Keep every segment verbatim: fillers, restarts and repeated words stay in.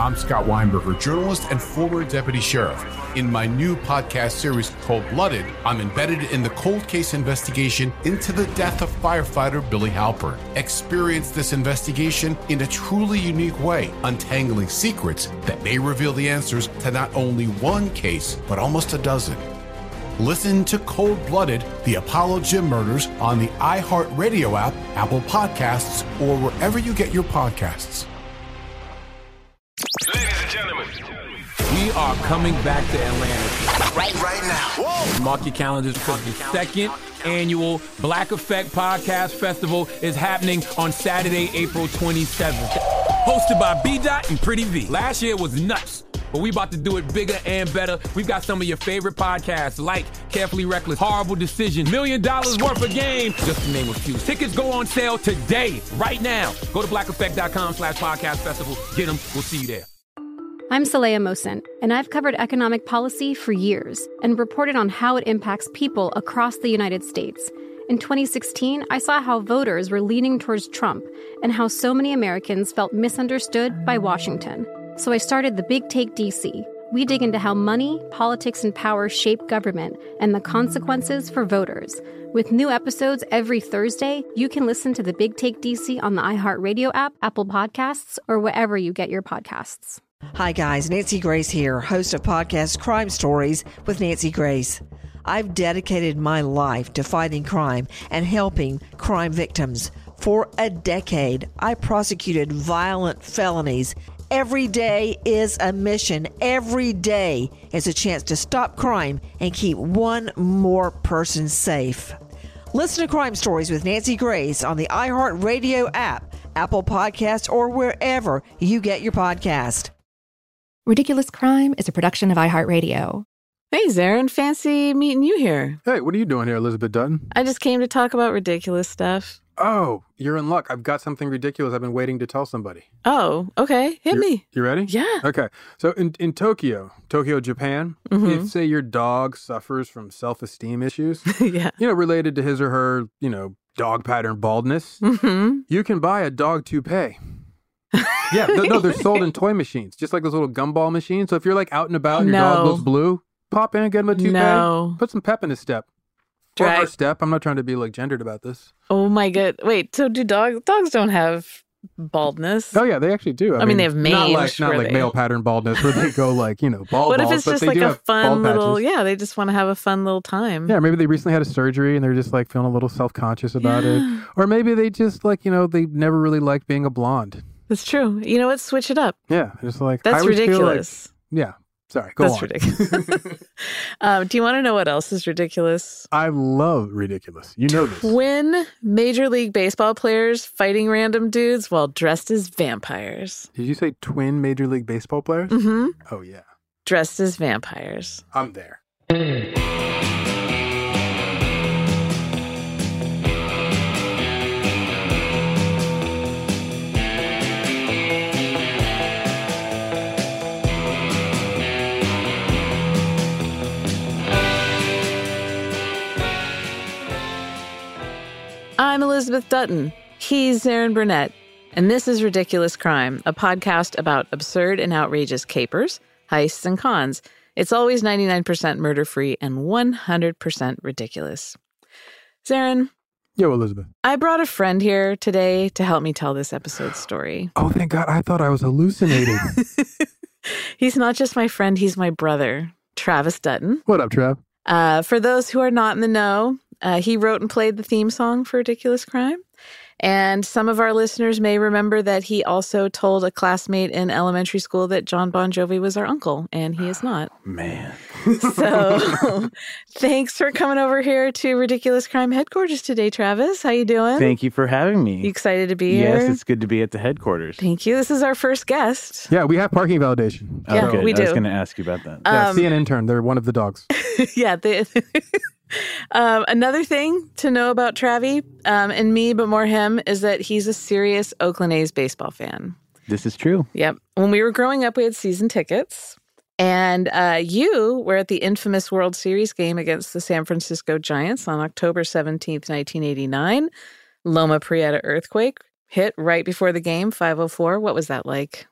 I'm Scott Weinberger, journalist and former deputy sheriff. In my new podcast series, Cold Blooded, I'm embedded in the cold case investigation into the death of firefighter Billy Halpern. Experience this investigation in a truly unique way, untangling secrets that may reveal the answers to not only one case, but almost a dozen. Listen to Cold Blooded, the Apollo Gym Murders on the iHeartRadio app, Apple Podcasts, or wherever you get your podcasts. Ladies and gentlemen, we are coming back to Atlanta right, right now. Whoa. Mark your calendars because the second annual Black Effect Podcast Festival is happening on Saturday, April twenty-seventh. Hosted by B-Dot and Pretty V. Last year was nuts, but we about to do it bigger and better. We've got some of your favorite podcasts like Carefully Reckless, Horrible Decision, Million Dollars Worth of Game, just to name a few. Tickets go on sale today, right now. Go to black effect dot com slash podcast festival. Get them. We'll see you there. I'm Saleha Mohsin, and I've covered economic policy for years and reported on how it impacts people across the United States. In twenty sixteen, I saw how voters were leaning towards Trump and how so many Americans felt misunderstood by Washington. So I started The Big Take D C. We dig into how money, politics, and power shape government and the consequences for voters. With new episodes every Thursday, you can listen to The Big Take D C on the iHeartRadio app, Apple Podcasts, or wherever you get your podcasts. Hi guys, Nancy Grace here, host of podcast Crime Stories with Nancy Grace. I've dedicated my life to fighting crime and helping crime victims. For a decade, I prosecuted violent felonies. Every day is a mission. Every day is a chance to stop crime and keep one more person safe. Listen to Crime Stories with Nancy Grace on the iHeartRadio app, Apple Podcasts, or wherever you get your podcast. Ridiculous Crime is a production of iHeartRadio. Hey, Zarin, fancy meeting you here. Hey, what are you doing here, Elizabeth Dutton? I just came to talk about ridiculous stuff. Oh, you're in luck. I've got something ridiculous I've been waiting to tell somebody. Oh, okay. Hit You're, me. You ready? Yeah. Okay. So in, in Tokyo, Tokyo, Japan, mm-hmm. if, say, your dog suffers from self-esteem issues, yeah. you know, related to his or her, you know, dog pattern baldness, mm-hmm. you can buy a dog toupee. Yeah, no, no, they're sold in toy machines, just like those little gumball machines. So if you're like out and about and your no. dog looks blue, pop in and get him a toupee. No. Put some pep in his step. Or her step. I'm not trying to be like gendered about this. Oh my god! Wait, so do dogs? Dogs don't have baldness? Oh yeah, they actually do. I, I mean, mean, they have mange. Not like not like they... male pattern baldness where they go like you know bald. What if balls, it's but just they like do a have fun bald little? patches. Yeah, they just want to have a fun little time. Yeah, maybe they recently had a surgery and they're just like feeling a little self conscious about yeah. it, or maybe they just like you know they never really liked being a blonde. That's true. You know what? Switch it up. Yeah, just like that's I ridiculous. Like, yeah. Sorry, go That's on. ridiculous. um, do you want to know what else is ridiculous? I love ridiculous. You know this. Twin Major League Baseball players fighting random dudes while dressed as vampires. Did you say twin Major League Baseball players? Mm-hmm. Oh, yeah. Dressed as vampires. I'm there. I'm Elizabeth Dutton. He's Zarin Burnett. And this is Ridiculous Crime, a podcast about absurd and outrageous capers, heists, and cons. It's always ninety-nine percent murder-free and one hundred percent ridiculous. Zarin. Yo, Elizabeth. I brought a friend here today to help me tell this episode's story. Oh, thank God. I thought I was hallucinating. He's not just my friend, he's my brother, Travis Dutton. What up, Trav? Uh, for those who are not in the know, uh, he wrote and played the theme song for Ridiculous Crime. And some of our listeners may remember that he also told a classmate in elementary school that John Bon Jovi was our uncle, and he is not. Man. So thanks for coming over here to Ridiculous Crime headquarters today, Travis. How you doing? Thank you for having me. You excited to be yes, here? Yes, it's good to be at the headquarters. Thank you. This is our first guest. Yeah, we have parking validation. Yeah, oh, good. we do. I was going to ask you about that. Um, yeah, see an intern. They're one of the dogs. yeah, they... Um, another thing to know about Travi um, and me, but more him, is that he's a serious Oakland A's baseball fan. This is true. Yep. When we were growing up, we had season tickets. And uh, you were at the infamous World Series game against the San Francisco Giants on October seventeenth, nineteen eighty-nine. Loma Prieta earthquake hit right before the game, five oh four. What was that like?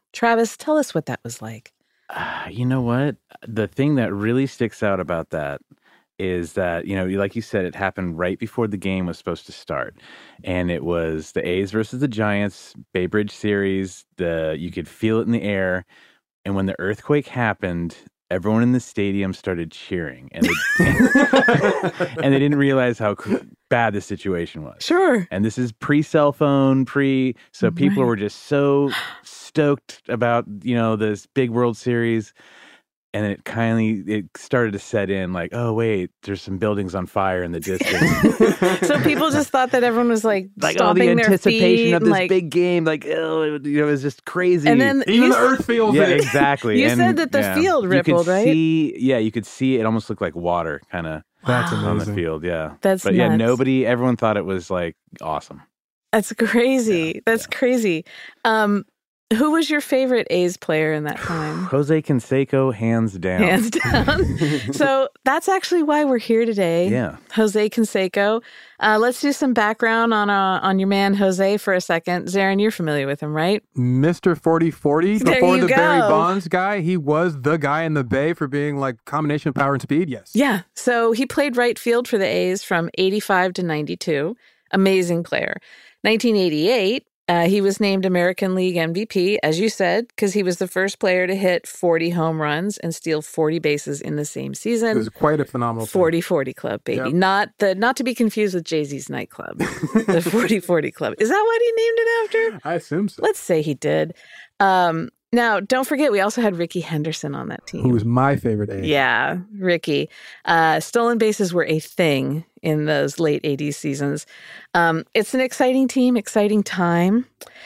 Travis, tell us what that was like. Uh, you know what? The thing that really sticks out about that is that, you know, like you said, it happened right before the game was supposed to start. And it was the A's versus the Giants, Bay Bridge series. The you could feel it in the air. And when the earthquake happened, everyone in the stadium started cheering. And they, and they didn't realize how bad the situation was. Sure. And this is pre-cell phone, pre... So people Right. were just so stoked about, you know, this big World Series. And it kindly, it started to set in like, oh, wait, there's some buildings on fire in the distance. So people just thought that everyone was like, like, oh, stomping the their feet anticipation of and, this like, big game. Like, oh, it, you know, it was just crazy. And then Even you, the earth feels yeah, it. exactly. You And, said that the yeah, field you rippled, could right? See, yeah, you could see it almost looked like water kind of That's on the amazing. field. Yeah. That's But yeah, nuts. nobody, everyone thought it was like awesome. That's crazy. That's crazy. Um, who was your favorite A's player in that time? Jose Canseco, hands down. Hands down. So that's actually why we're here today. Yeah. Jose Canseco. Uh, let's do some background on uh, on your man Jose for a second. Zarin, you're familiar with him, right? Mister forty forty, There before you the go. Barry Bonds guy, he was the guy in the Bay for being like combination of power and speed, yes. Yeah. So he played right field for the A's from eighty-five to ninety-two. Amazing player. nineteen eighty-eight, uh, he was named American League M V P, as you said, because he was the first player to hit forty home runs and steal forty bases in the same season. It was quite a phenomenal thing. forty forty Club, baby. Yep. Not the not to be confused with Jay-Z's nightclub. The forty forty Club. Is that what he named it after? I assume so. Let's say he did. Um, now, don't forget, we also had Ricky Henderson on that team. Who was my favorite A. Yeah, Ricky. Uh, stolen bases were a thing in those late eighties seasons. Um, it's an exciting team, exciting time,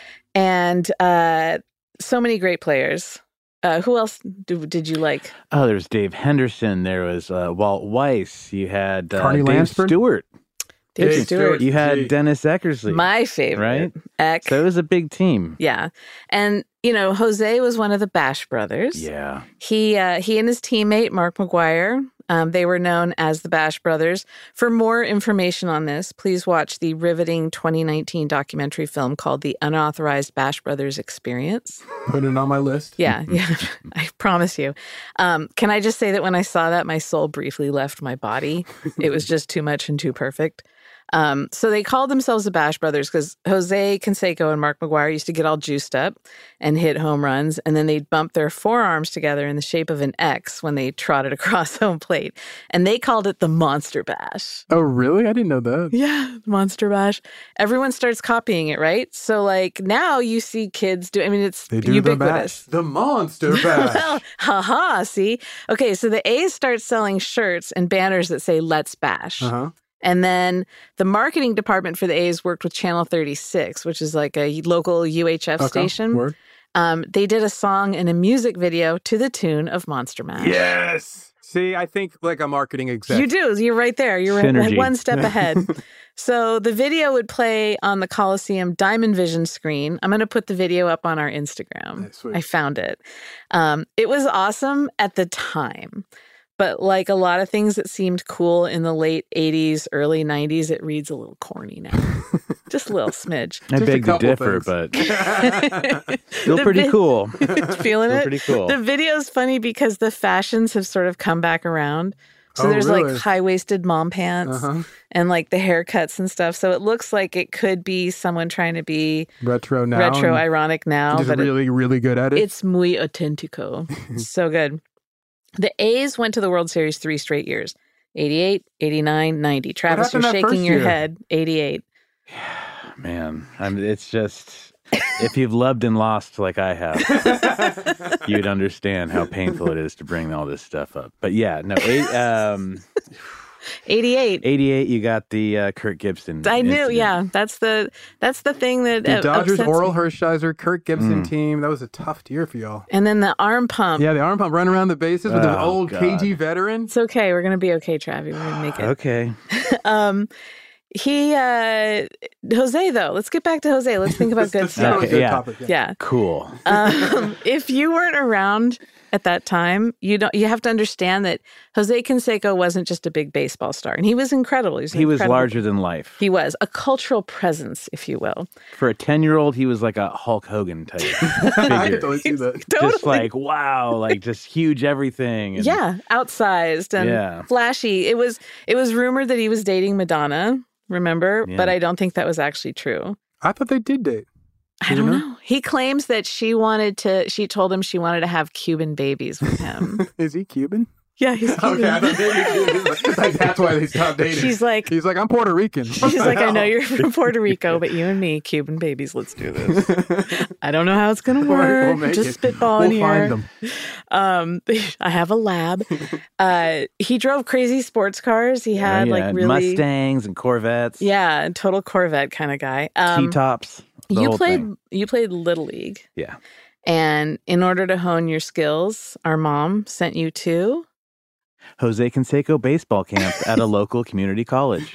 and uh, so many great players. Uh, who else do, did you like? Oh, there was Dave Henderson. There was uh, Walt Weiss. You had uh, Carney Dave Lansford? Stewart. Dave Dave Stewart. Stewart. You had Gee. Dennis Eckersley. My favorite. Right? Eck. So it was a big team. Yeah. And, you know, Jose was one of the Bash brothers. Yeah. He uh, he and his teammate, Mark McGwire, um, they were known as the Bash Brothers. For more information on this, please watch the riveting twenty nineteen documentary film called The Unauthorized Bash Brothers Experience. Put it on my list. Yeah, yeah, I promise you. Um, can I just say that when I saw that, my soul briefly left my body. It was just too much and too perfect. Um, so they called themselves the Bash Brothers because Jose Canseco and Mark McGwire used to get all juiced up and hit home runs, and then they'd bump their forearms together in the shape of an X when they trotted across home plate. And they called it the Monster Bash. Oh, really? I didn't know that. Yeah, Monster Bash. Everyone starts copying it, right? So, like, now you see kids do, I mean, it's They do ubiquitous. the bash. The monster bash. Well, haha, see? Okay, so the A's start selling shirts and banners that say, Let's Bash. uh-huh. And then the marketing department for the A's worked with Channel thirty-six, which is like a local U H F Okay, station. word. Um, they did a song and a music video to the tune of Monster Mash. Yes. See, I think like a marketing exec. You do. You're right there. You're right, Synergy. like one step ahead. So the video would play on the Coliseum Diamond Vision screen. I'm going to put the video up on our Instagram. Nice, sweet. I found it. Um, it was awesome at the time. But like a lot of things that seemed cool in the late eighties, early nineties, it reads a little corny now. Just a little smidge. I Just a beg to couple differ, things. but still The pretty vi- cool. Feeling Still it? pretty cool. The video's funny because the fashions have sort of come back around. So Oh, there's really? like high-waisted mom pants Uh-huh. and like the haircuts and stuff. So it looks like it could be someone trying to be Retro now. retro and ironic now, Just but it- really, really good at it. it's muy auténtico. So good. The A's went to the World Series three straight years. eighty-eight, eighty-nine, ninety. Travis, you're happened that shaking first your year? head. eighty-eight. Man, I mean, it's just, if you've loved and lost like I have, you'd understand how painful it is to bring all this stuff up. But yeah, no, eight, um, eighty-eight. eighty-eight, you got the uh, Kirk Gibson. I knew, incident. yeah. That's the that's the thing that the uh, Dodgers, upsets Oral me. Hershiser, Kirk Gibson Mm. team. That was a tough year for y'all. And then the arm pump. Yeah, the arm pump running around the bases with an Oh, old God. K G veteran. It's okay. We're gonna be okay, Travi. We're gonna make it. Okay. Um, he uh, Jose though. Let's get back to Jose. Let's think about good That's a stuff. Okay, good yeah. topic. Yeah. Cool. Um, if you weren't around at that time. You don't. You have to understand that Jose Canseco wasn't just a big baseball star, and he was incredible. He was, he was incredible. larger than life. He was a cultural presence, if you will. For a ten-year-old, he was like a Hulk Hogan type figure. I can totally see that. Totally. Just like, wow, like just huge everything. And, Yeah, outsized and Yeah. flashy. It was it was rumored that he was dating Madonna, remember? Yeah. But I don't think that was actually true. I thought they did date. I Do you don't know? know. He claims that she wanted to, she told him she wanted to have Cuban babies with him. Is he Cuban? Yeah, he's Cuban. Okay, I thought maybe like, that's why they stopped dating. She's like, He's like, I'm Puerto Rican. she's like, I know you're from Puerto Rico, but you and me, Cuban babies, let's do this. I don't know how it's going to We'll work. make Just it. spitballing We'll here. find them. Um, I have a lab. Uh, he drove crazy sports cars. He had yeah, like really Mustangs and Corvettes. Yeah, total Corvette kind of guy. Um, T-tops. the you whole played thing. you played Little League, Yeah. and in order to hone your skills, our mom sent you to. Jose Canseco baseball camp at a local community college.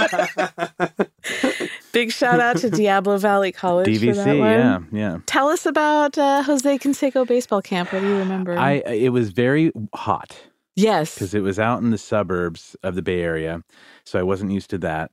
Big shout out to Diablo Valley College D V for C, that one. yeah, yeah. Tell us about uh, Jose Canseco baseball camp. What do you remember? I it was very hot yes, because it was out in the suburbs of the Bay Area, so I wasn't used to that.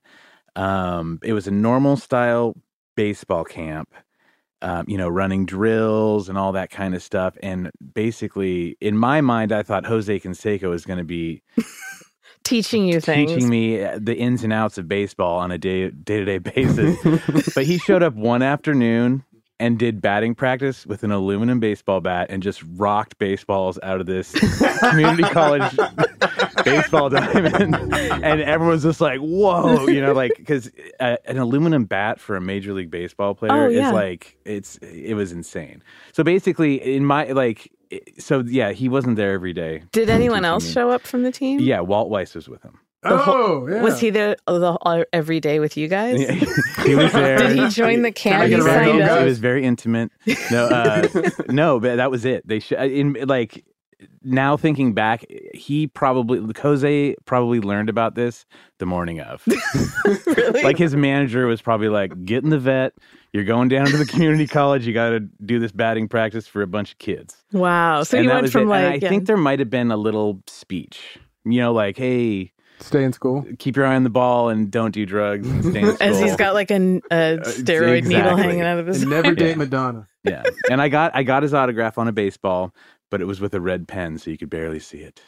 Um, it was a normal style baseball camp, um, you know, running drills and all that kind of stuff. And basically, in my mind, I thought Jose Canseco was going to be teaching you things. teaching me the ins and outs of baseball on a day day to day basis. But he showed up one afternoon and did batting practice with an aluminum baseball bat and just rocked baseballs out of this community college baseball diamond. And everyone's just like, whoa, you know, like, because uh, an aluminum bat for a Major League Baseball player Oh, yeah. is like, it's, it was insane. So basically, in my, like, so yeah, he wasn't there every day. Did anyone teaching else me. show up from the team? Yeah, Walt Weiss was with him. Oh, yeah. Was he there the, uh, every day with you guys? Yeah, he was there. Did he join the camp? I He get a signed random It up. guy? was very intimate. No, uh, no, but that was it. They should, in like, now thinking back, he probably, Jose probably learned about this the morning of. Really? Like his manager was probably like, get in the vet. You're going down to the community college. You got to do this batting practice for a bunch of kids. Wow. So and you that went was from it. like, And I yeah. think there might have been a little speech, you know, like, hey, Stay in school. keep your eye on the ball and don't do drugs and stay in school. as he's got like a, a steroid needle exactly. hanging out of his. And never date Yeah. Madonna. Yeah. And I got I got his autograph on a baseball, but it was with a red pen, so you could barely see it.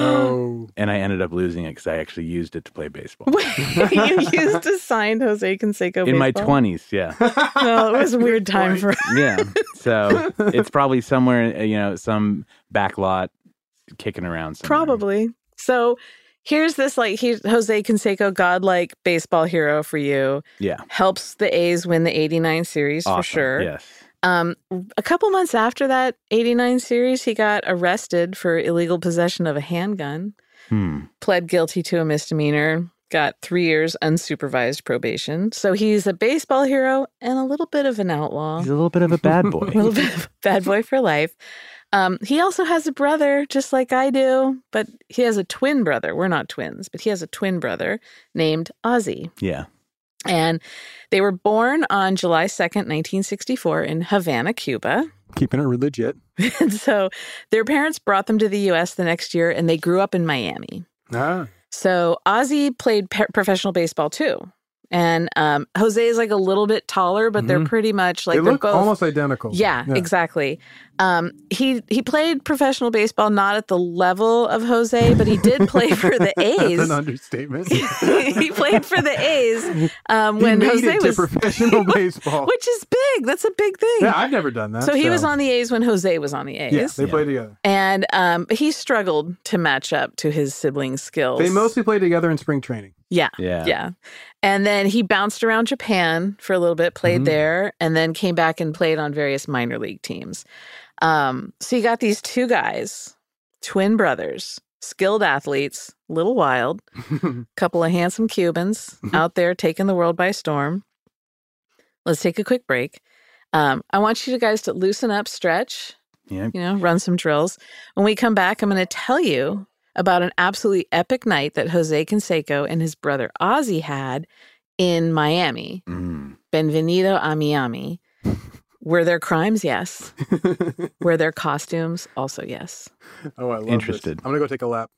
Oh. And I ended up losing it because I actually used it to play baseball. You used to sign Jose Canseco In my baseball? twenties, yeah. Well, it was a weird time for. Yeah. So it's probably somewhere, you know, some back lot kicking around somewhere. Probably. So here's this like he's Jose Canseco, godlike baseball hero for you. Yeah. Helps the A's win the eighty-nine series Awesome. for sure. Yes. Um, a couple months after that eighty-nine series, he got arrested for illegal possession of a handgun, Hmm. pled guilty to a misdemeanor, got three years unsupervised probation. So he's a baseball hero and a little bit of an outlaw. He's a little bit of a bad boy. A little bit of a bad boy for life. Um, he also has a brother, just like I do, but he has a twin brother. We're not twins, but he has a twin brother named Ozzy. Yeah. And they were born on July second, nineteen sixty-four in Havana, Cuba. Keeping it legit. And so their parents brought them to the U S the next year, and they grew up in Miami. Ah. So Ozzy played pe- professional baseball too. And um, Jose is like a little bit taller, but they're Mhm. pretty much like They they're look both almost identical. Yeah, exactly. Um, he he played professional baseball not at the level of Jose, but he did play for the That's A's. an understatement. He played for the A's um, when he made Jose it to was, professional baseball. which is big. That's a big thing. Yeah, I've never done that. so he was on the A's when Jose was on the A's. Yeah, they Yeah. played together. And um, he struggled to match up to his siblings' skills. They mostly played together in spring training. Yeah. Yeah. Yeah. And then he bounced around Japan for a little bit, played Mhm. there, and then came back and played on various minor league teams. Um, so you got these two guys, twin brothers, skilled athletes, a little wild, couple of handsome Cubans out there taking the world by storm. Let's take a quick break. Um, I want you guys to loosen up, stretch, Yeah. you know, run some drills. When we come back, I'm going to tell you about an absolutely epic night that Jose Canseco and his brother Ozzy had in Miami. Mm. Benvenido a Miami. Were there crimes? Yes. Were there costumes? Also, yes. Oh, I love Interested. this. I'm going to go take a lap.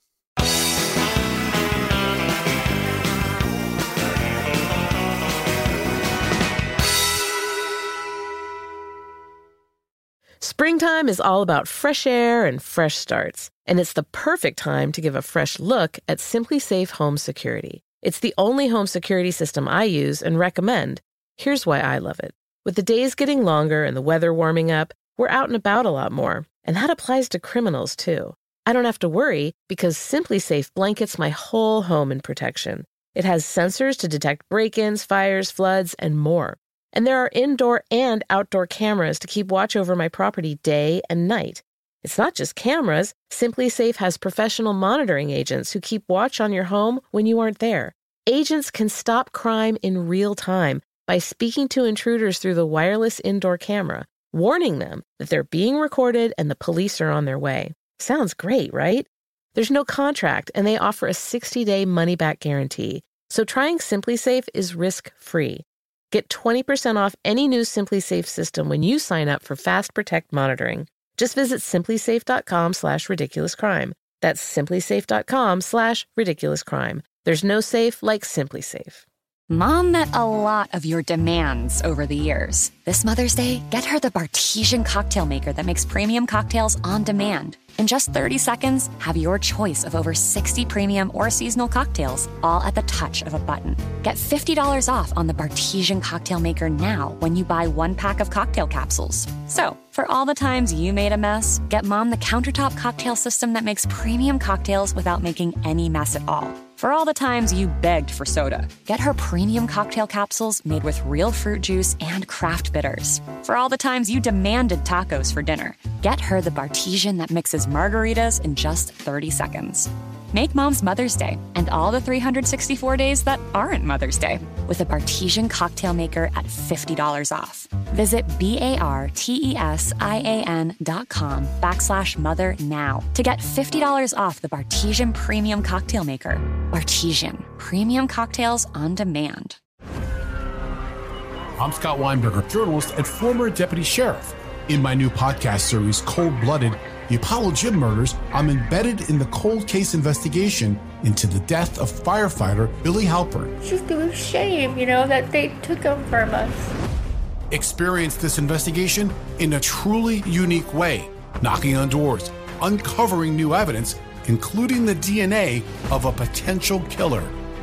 Springtime is all about fresh air and fresh starts, and it's the perfect time to give a fresh look at SimpliSafe Home Security. It's the only home security system I use and recommend. Here's why I love it. With the days getting longer and the weather warming up, we're out and about a lot more, and that applies to criminals too. I don't have to worry because SimpliSafe blankets my whole home in protection. It has sensors to detect break-ins, fires, floods, and more. And there are indoor and outdoor cameras to keep watch over my property day and night. It's not just cameras. SimpliSafe has professional monitoring agents who keep watch on your home when you aren't there. Agents can stop crime in real time by speaking to intruders through the wireless indoor camera, warning them that they're being recorded and the police are on their way. Sounds great, right? There's no contract, and they offer a sixty-day money-back guarantee. So trying SimpliSafe is risk-free. Get twenty percent off any new SimpliSafe system when you sign up for Fast Protect monitoring. Just visit simplysafe.com slash ridiculouscrime. That's simplysafe.com slash ridiculouscrime. There's no safe like SimpliSafe. Mom met a lot of your demands over the years. This Mother's Day, get her the Bartesian cocktail maker that makes premium cocktails on demand. In just thirty seconds, have your choice of over sixty premium or seasonal cocktails, all at the touch of a button. Get fifty dollars off on the Bartesian cocktail maker now when you buy one pack of cocktail capsules. So, for all the times you made a mess, get Mom the countertop cocktail system that makes premium cocktails without making any mess at all. For all the times you begged for soda, get her premium cocktail capsules made with real fruit juice and craft bitters. For all the times you demanded tacos for dinner, get her the Bartesian that mixes margaritas in just thirty seconds. Make Mom's Mother's Day and all the three hundred sixty-four days that aren't Mother's Day with a Bartesian cocktail maker at fifty dollars off. Visit B-A-R-T-E-S-I-A-N dot com backslash mother now to get fifty dollars off the Bartesian Premium Cocktail Maker. Bartesian, premium cocktails on demand. I'm Scott Weinberger, journalist and former deputy sheriff. In my new podcast series, Cold Blooded, The Apollo Gym Murders, I'm embedded in the cold case investigation into the death of firefighter Billy Halpern. It's just a shame, you know, that they took him from us. Experience this investigation in a truly unique way, knocking on doors, uncovering new evidence, including the D N A of a potential killer.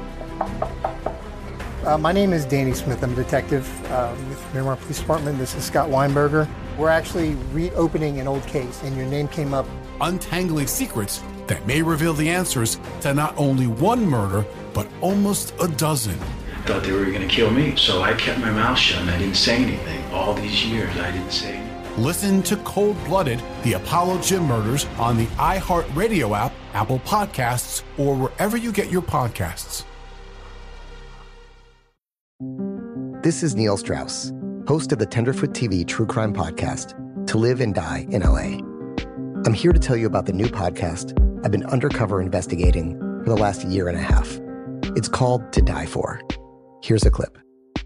Uh, my name is Danny Smith. I'm a detective uh, with Miramar Police Department. This is Scott Weinberger. We're actually reopening an old case, and your name came up. Untangling secrets that may reveal the answers to not only one murder, but almost a dozen. I thought they were going to kill me, so I kept my mouth shut and I didn't say anything. All these years, I didn't say anything. Listen to Cold Blooded, The Apollo Gym Murders on the iHeartRadio app, Apple Podcasts, or wherever you get your podcasts. This is Neil Strauss, host of the Tenderfoot T V true crime podcast, To Live and Die in L A. I'm here to tell you about the new podcast I've been undercover investigating for the last year and a half. It's called To Die For. Here's a clip.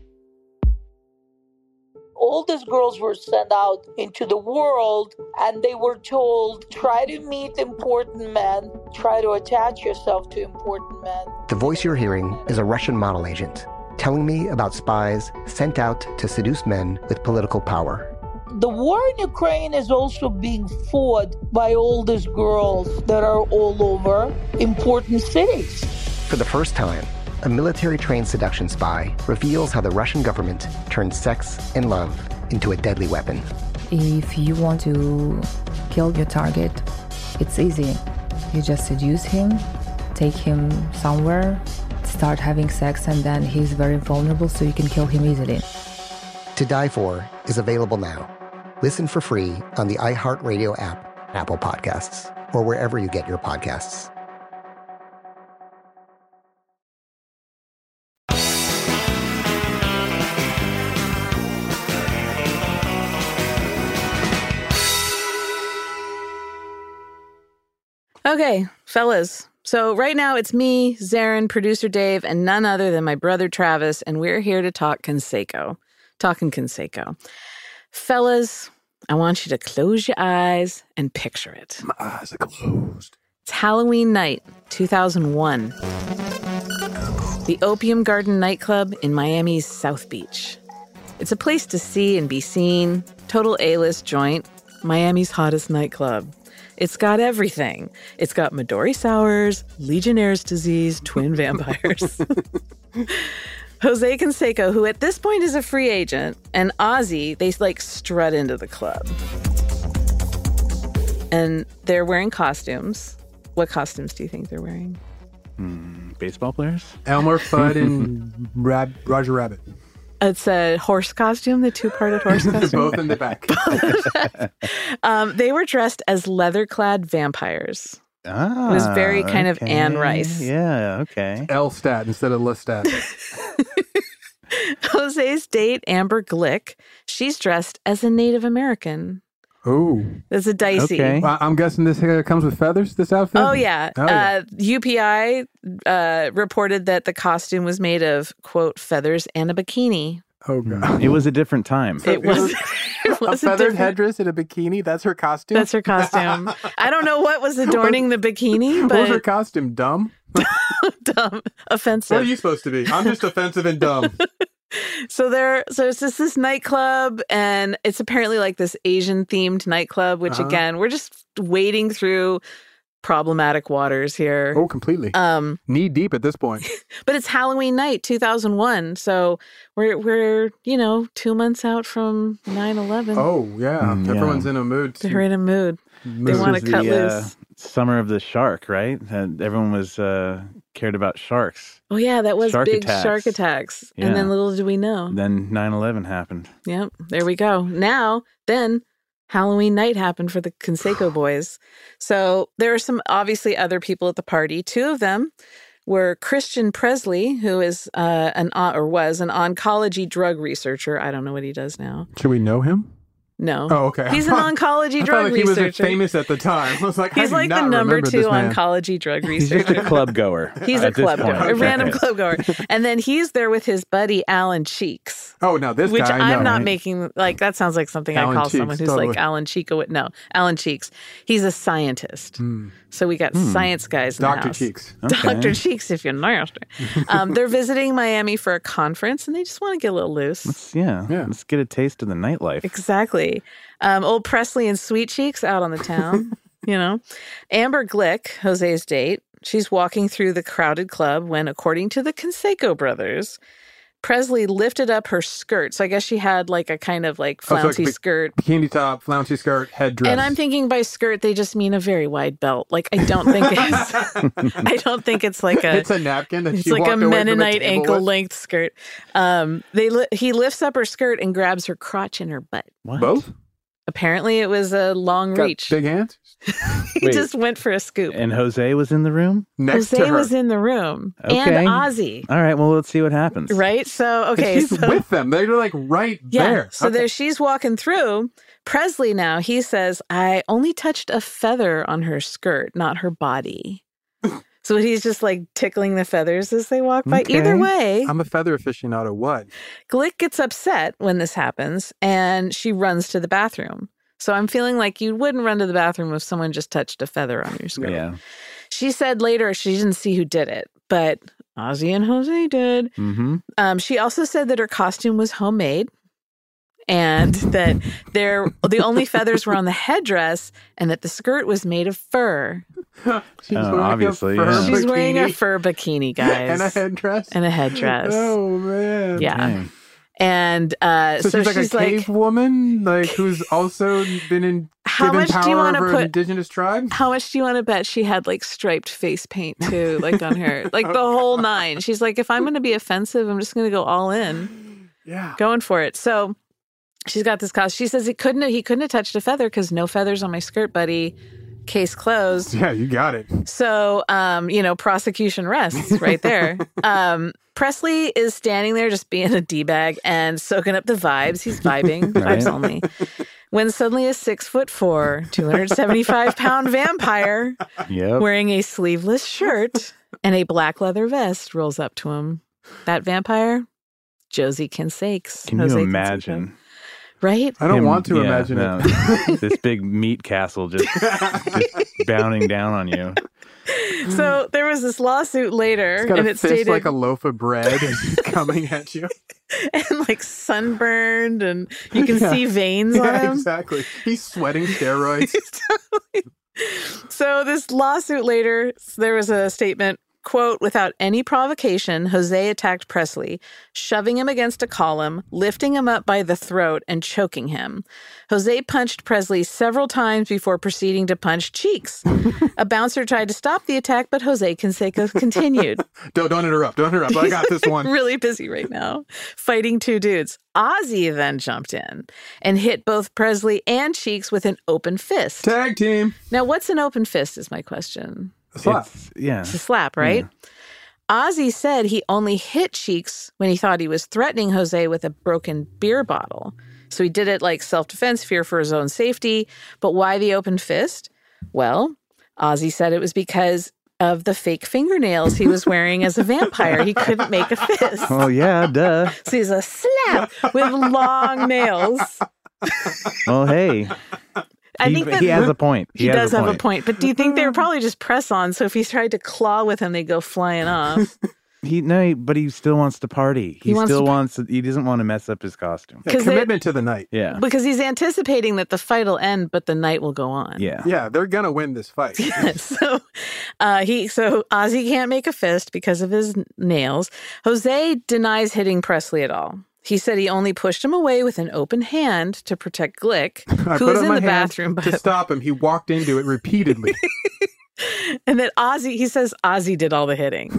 All these girls were sent out into the world and they were told, try to meet important men, try to attach yourself to important men. The voice you're hearing is a Russian model agent telling me about spies sent out to seduce men with political power. The war in Ukraine is also being fought by all these girls that are all over important cities. For the first time, a military-trained seduction spy reveals how the Russian government turned sex and love into a deadly weapon. If you want to kill your target, it's easy. You just seduce him, take him somewhere, start having sex, and then he's very vulnerable, so you can kill him easily. To Die For is available now. Listen for free on the iHeartRadio app, Apple Podcasts, or wherever you get your podcasts. Okay, fellas. So right now it's me, Zarin, producer Dave, and none other than my brother Travis, and we're here to talk Canseco. Talking Canseco. Fellas, I want you to close your eyes and picture it. My eyes are closed. It's Halloween night, two thousand one. The Opium Garden nightclub in Miami's South Beach. It's a place to see and be seen, total A-list joint, Miami's hottest nightclub. It's got everything. It's got Midori sours, Legionnaire's disease, twin vampires. Jose Canseco, who at this point is a free agent, and Ozzy, they like strut into the club. And they're wearing costumes. What costumes do you think they're wearing? Mm, baseball players? Elmer Fudd and Rab- Roger Rabbit. It's a horse costume, the two-parted horse costume. Both in the back. um, they were dressed as leather-clad vampires. Ah, it was very kind okay. of Anne Rice. Yeah, okay. L-stat instead of Lestat. Jose's date, Amber Glick, she's dressed as a Native American. Oh. It's a dicey. Okay. Well, I'm guessing this uh, comes with feathers, this outfit? Oh, yeah. Oh, yeah. Uh, U P I uh, reported that the costume was made of, quote, feathers and a bikini. Oh, God. It was a different time. It was, it was a feathered different... headdress and a bikini? That's her costume? That's her costume. I don't know what was adorning the bikini, but... What was her costume? Dumb? Dumb. Offensive. What are you supposed to be? I'm just offensive and dumb. So there, so it's just this nightclub, and it's apparently like this Asian-themed nightclub, which, uh-huh. again, we're just wading through problematic waters here. Oh, completely. Um, Knee deep at this point. But it's Halloween night, two thousand one, so we're, we're you know, two months out from nine eleven. Oh, yeah. Mm, Everyone's yeah. in a mood. They're in a mood. mood. They want to cut the, loose. Uh, summer of the shark, right? And everyone was uh, cared about sharks. Oh, yeah, that was shark big attacks. shark attacks. Yeah. And then little did we know. Then nine eleven happened. Yep, there we go. Now, then, Halloween night happened for the Canseco boys. So there are some obviously other people at the party. Two of them were Christian Presley, who is uh, an or was an oncology drug researcher. I don't know what he does now. Should we know him? No. Oh, okay. He's an oncology I drug like researcher. He was famous at the time. I was like, he's like the number two oncology drug researcher. He's just a club goer. He's a club goer, point. a random club goer. And then he's there with his buddy Alan Cheeks. Oh, no, this which guy. Which I I'm know, not right? making, like, that sounds like something Alan I call Cheeks, someone who's totally. like Alan Chico. No, Alan Cheeks. He's a scientist. Mm. So we got Mm. science guys in Doctor the house. Cheeks. Okay. Doctor Cheeks, if you're nasty. Um, they're visiting Miami for a conference, and they just want to get a little loose. Let's, yeah, yeah, let's get a taste of the nightlife. Exactly. Um, old Presley and Sweet Cheeks out on the town, you know. Amber Glick, Jose's date, she's walking through the crowded club when, according to the Canseco brothers, Presley lifted up her skirt. So I guess she had like a kind of like flouncy oh, so like skirt. Bikini top, flouncy skirt, headdress. And I'm thinking by skirt, they just mean a very wide belt. Like, I don't think it's, I don't think it's like a, it's a napkin that it's she like walked a away from the Mennonite table ankle with. length skirt. Um, they li- He lifts up her skirt and grabs her crotch and her butt. What? Both? Apparently it was a long Got reach. Big hands? He Wait. just went for a scoop. And Jose was in the room? Next Jose to her. was in the room. Okay. And Ozzy. All right, well, let's see what happens. Right? So, okay. And she's so, with them. They're like right yeah. there. So Okay. there she's walking through. Presley now, he says, I only touched a feather on her skirt, not her body. So he's just like tickling the feathers as they walk by. Okay. Either way, I'm a feather aficionado. What? Glick gets upset when this happens and she runs to the bathroom. So I'm feeling like you wouldn't run to the bathroom if someone just touched a feather on your skirt. Yeah. She said later she didn't see who did it, but Ozzy and Jose did. Mm-hmm. Um, she also said that her costume was homemade and that they're, the only feathers were on the headdress and that the skirt was made of fur. She's Oh, wearing obviously, a fur yeah. She's wearing a bikini fur bikini, guys. and a headdress. And a headdress. Oh, man. Yeah. Dang. And uh, So, so, she's like she's a like, cave woman, like who's also been in How given much do power you wanna over put- an indigenous tribe. how much do you want to bet she had like striped face paint too, like on her, like the whole nine? She's like, if I'm going to be offensive, I'm just going to go all in, Yeah. going for it. So she's got this costume. She says he couldn't, he couldn't have touched a feather because no feathers on my skirt, buddy. Case closed. Yeah, you got it. So, um, you know, prosecution rests right there. um, Presley is standing there just being a D-bag and soaking up the vibes. He's vibing, Right. vibes only. When suddenly a six foot four, two hundred seventy-five pound vampire Yep. wearing a sleeveless shirt and a black leather vest rolls up to him. That vampire, Josie Canseco. Can Jose you Canseco. imagine Right? I don't Him- want to yeah, imagine no. it. This big meat castle just, just bounding down on you. So there was this lawsuit later, It's got and a it fist stated like a loaf of bread and he's coming at you. and like sunburned, and you can Yeah. see veins on Yeah, him. exactly. He's sweating steroids. So this lawsuit later, there was a statement, quote, without any provocation, Jose attacked Presley, shoving him against a column, lifting him up by the throat, and choking him. Jose punched Presley several times before proceeding to punch Cheeks. A bouncer tried to stop the attack, but Jose Canseco continued. don't, don't interrupt. Don't interrupt. I got this one. Really busy right now, fighting two dudes. Ozzy then jumped in and hit both Presley and Cheeks with an open fist. Tag team. Now, what's an open fist is my question. A slap. It's- yeah. It's a slap, right? Yeah. Ozzy said he only hit Cheeks when he thought he was threatening Jose with a broken beer bottle. So he did it like self-defense, fear for his own safety. But why the open fist? Well, Ozzy said it was because of the fake fingernails he was wearing as a vampire. He couldn't make a fist. Oh, yeah, duh. So he's a slap with long nails. Well, hey. I he, think that he has a point. He, He, has does a have point. a point. But do you think they were probably just press on? So if he tried to claw with him, they'd go flying off. He no, he- but he still wants to party. He, He wants still to- wants. To, he doesn't want to mess up his costume. Yeah, 'Cause they- commitment to the night. Yeah, Because he's anticipating that the fight will end, but the night will go on. yeah. Yeah, they're going to win this fight. so uh, he so Ozzy can't make a fist because of his n- nails. Jose denies hitting Presley at all. He said he only pushed him away with an open hand to protect Glick, I who put was up in my the hand bathroom. to stop him. He walked into it repeatedly. And that Ozzy, he says Ozzy did all the hitting.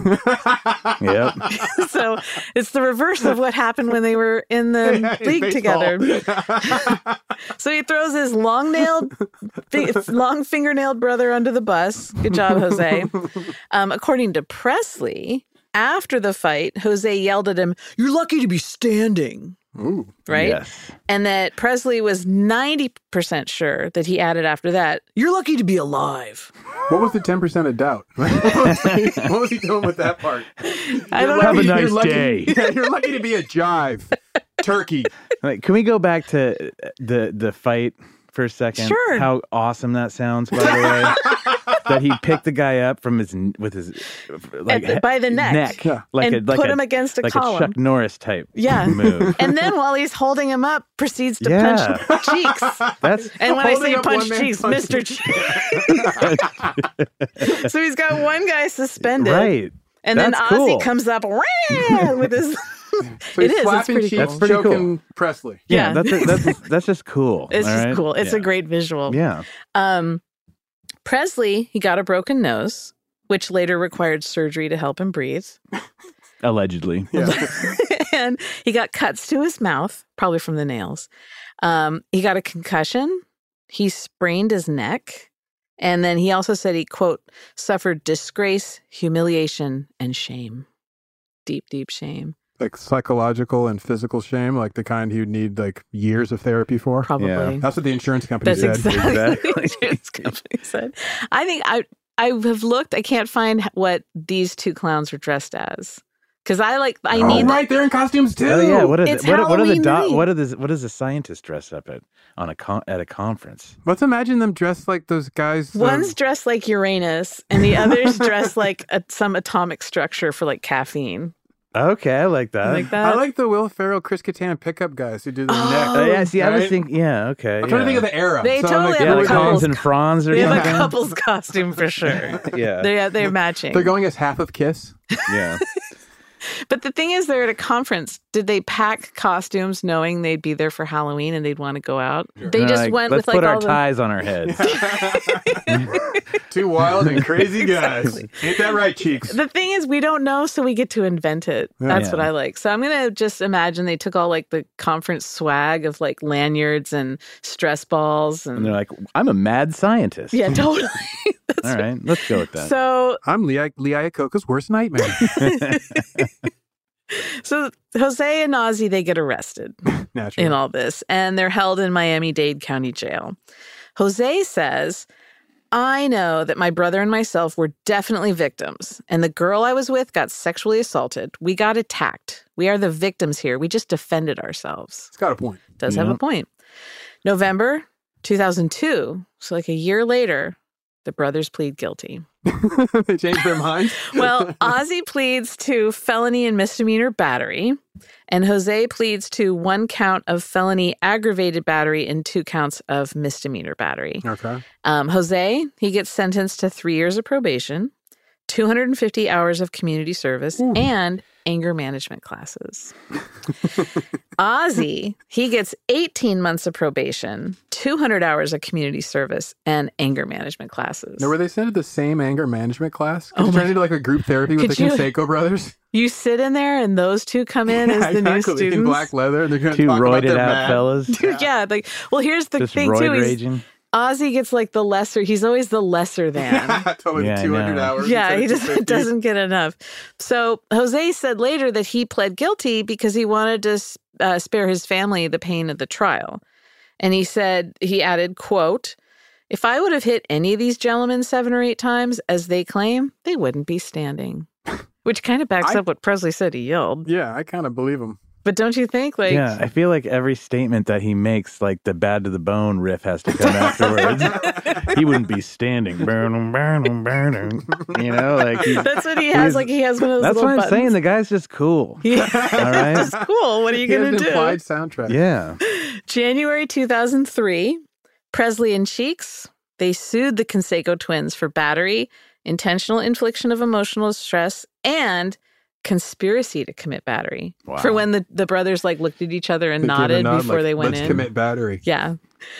Yep. So it's the reverse of what happened when they were in the Yeah, in league baseball. together. So he throws his long-nailed, fi- long fingernailed brother under the bus. Good job, Jose. Um, according to Presley, after the fight, Jose yelled at him, "You're lucky to be standing." Ooh. Right? Yes. And that Presley was ninety percent sure that he added after that, "You're lucky to be alive." What was the ten percent of doubt? what, was he, what was he doing with that part? I don't Have know. a nice you're lucky, day. Yeah, you're lucky to be a jive. Turkey. Like, can we go back to the the fight for a second? Sure. How awesome that sounds, by the way. That he picked the guy up from his with his like At the- by the neck. Yeah. like And a, like put a, him against a like column. a Chuck Norris type Yeah. move. And then while he's holding him up, proceeds to Yeah. punch Cheeks. That's And when I Holding say up punch one man Cheeks, punch. Mister Cheeks. So he's got one guy suspended. right. And That's then Ozzy cool. comes up "Rah!" with his. So It he's is. It's slapping pretty cheeks, cool. That's pretty cool. choking Presley. Yeah, Yeah. that's a, that's that's just cool. It's all just right? cool. It's yeah. a great visual. Yeah. Um, Presley, he got a broken nose, which later required surgery to help him breathe. Allegedly. Yeah. And he got cuts to his mouth, probably from the nails. Um, he got a concussion. He sprained his neck. And then he also said he, quote, suffered disgrace, humiliation, and shame. Deep, deep shame. Like psychological and physical shame, like the kind you'd need like years of therapy for. Probably. Yeah. That's what the insurance company That's said. exactly what Exactly. the insurance company said. I think I I have looked. I can't find what these two clowns were dressed as because I like I Oh, need right, they're in costumes too. Oh yeah. What are It's the, what, are- what are the Halloween do- night. what are the what does a scientist dress up at on a con- at a conference? Let's imagine them dressed like those guys. uh, One's dressed like Uranus and the other's dressed like a, some atomic structure for like caffeine. Okay, I like that. You like that? I like the Will Ferrell, Chris Kattan pickup guys who do their Oh, neck. Uh, yeah, see, I was right? thinking, yeah, okay. I'm trying to think of the era. They So I'm totally like, have yeah, a like couples- Hans and Franz or They have a something. couple's costume for sure. Yeah, They're they're matching. They're going as half of Kiss. yeah. But the thing is, they're at a conference. Did they pack costumes knowing they'd be there for Halloween and they'd want to go out? They They're just like, went let's with like put our all the ties on our heads. Two wild and crazy guys. Exactly. Ain't that right, Cheeks? The thing is, we don't know, so we get to invent it. That's Yeah. what I like. So I'm going to just imagine they took all like the conference swag of like lanyards and stress balls. And, And they're like, I'm a mad scientist. yeah, totally. That's All right, let's go with that. So, I'm Lee, Lee Iacocca's worst nightmare. so Jose and Ozzy, they get arrested Naturally. in all this, and they're held in Miami-Dade County Jail. Jose says I know that my brother and myself were definitely victims, and the girl I was with got sexually assaulted. We got attacked. We are the victims here. We just defended ourselves. It's got a point. Does Yeah. have a point. November two thousand two, so like a year later, the brothers plead guilty. They changed their minds? Well, Ozzy pleads to felony and misdemeanor battery, and Jose pleads to one count of felony aggravated battery and two counts of misdemeanor battery. Okay. Um, Jose, he gets sentenced to three years of probation, two hundred fifty hours of community service, Ooh. and anger management classes. Ozzy, he gets eighteen months of probation, two hundred hours of community service, and anger management classes. Now, were they sent to the same anger management class? Oh Oh, my- trying to do like a group therapy with Could the you- Canseco brothers? You sit in there and those two come in as the new Exactly, students. in black leather, and they're going to Two talk about roided their out mad. fellas. Dude, yeah, like, well, here's the Just thing, roid too. Is raging. Ozzy gets like the lesser, he's always the lesser than. totally Yeah, I two hundred know. hours. Yeah, instead he of just two hundred fifty. doesn't get enough. So Jose said later that he pled guilty because he wanted to uh, spare his family the pain of the trial. And he said, he added, quote, "If I would have hit any of these gentlemen seven or eight times, as they claim, they wouldn't be standing." Which kind of backs I- up what Presley said he yelled. Yeah, I kind of believe him. But don't you think, like... yeah, I feel like every statement that he makes, like the bad to the bone riff has to come afterwards. He wouldn't be standing. Burn, burn, burn. You know, like he, That's what he has. he's- Like he has one of those That's little what I'm buttons. saying. The guy's just cool. Yeah. All right. It's cool. What are you He has going an to do? implied soundtrack. Yeah. January two thousand three, Presley and Cheeks, they sued the Canseco twins for battery, intentional infliction of emotional stress, and conspiracy to commit battery. Wow. For when the, the brothers like looked at each other and They gave a nodded nod, before like, they went Let's in. commit battery. Yeah.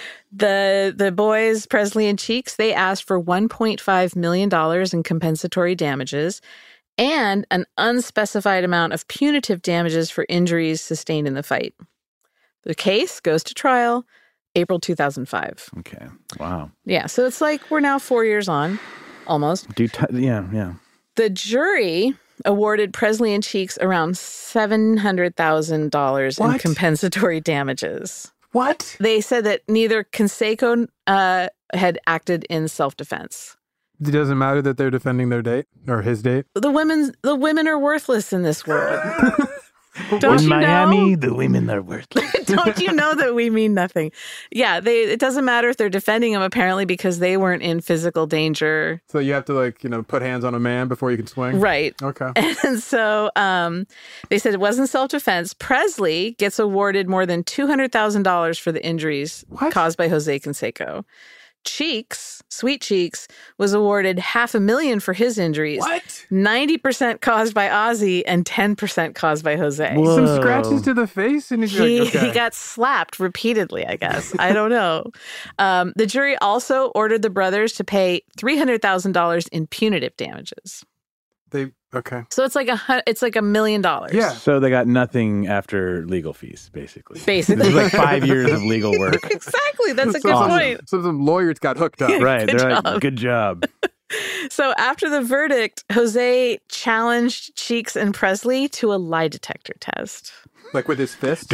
The the boys, Presley and Cheeks, they asked for one point five million dollars in compensatory damages and an unspecified amount of punitive damages for injuries sustained in the fight. The case goes to trial April two thousand five. Okay. Wow. Yeah, so it's like we're now four years on, almost. Do t- yeah, yeah. The jury awarded Presley and Cheeks around seven hundred thousand dollars in What? compensatory damages. What? They said that neither Canseco uh, had acted in self-defense. It doesn't matter that they're defending their date or his date. The women, the women are worthless in this world. Don't in you Miami, know? the women are worthless. Don't you know that we mean nothing? Yeah, they. It doesn't matter if they're defending him, apparently, because they weren't in physical danger. So you have to like, you know, put hands on a man before you can swing? Right. Okay. And so um, they said it wasn't self-defense. Presley gets awarded more than two hundred thousand dollars for the injuries What? caused by Jose Canseco. Cheeks, Sweet Cheeks, was awarded half a million for his injuries. What? ninety percent caused by Ozzy and ten percent caused by Jose. Whoa. Some scratches to the face and he's He, like, okay. he got slapped repeatedly, I guess. I don't know. Um, the jury also ordered the brothers to pay three hundred thousand dollars in punitive damages. They, okay. So it's like a hun- it's like a million dollars. Yeah. So they got nothing after legal fees, basically. Basically. This is like five years of legal work. Exactly. That's a So good some- point. So some lawyers got hooked up. Right. Good They're job. like, good job. So after the verdict, Jose challenged Cheeks and Presley to a lie detector test. Like with his fist.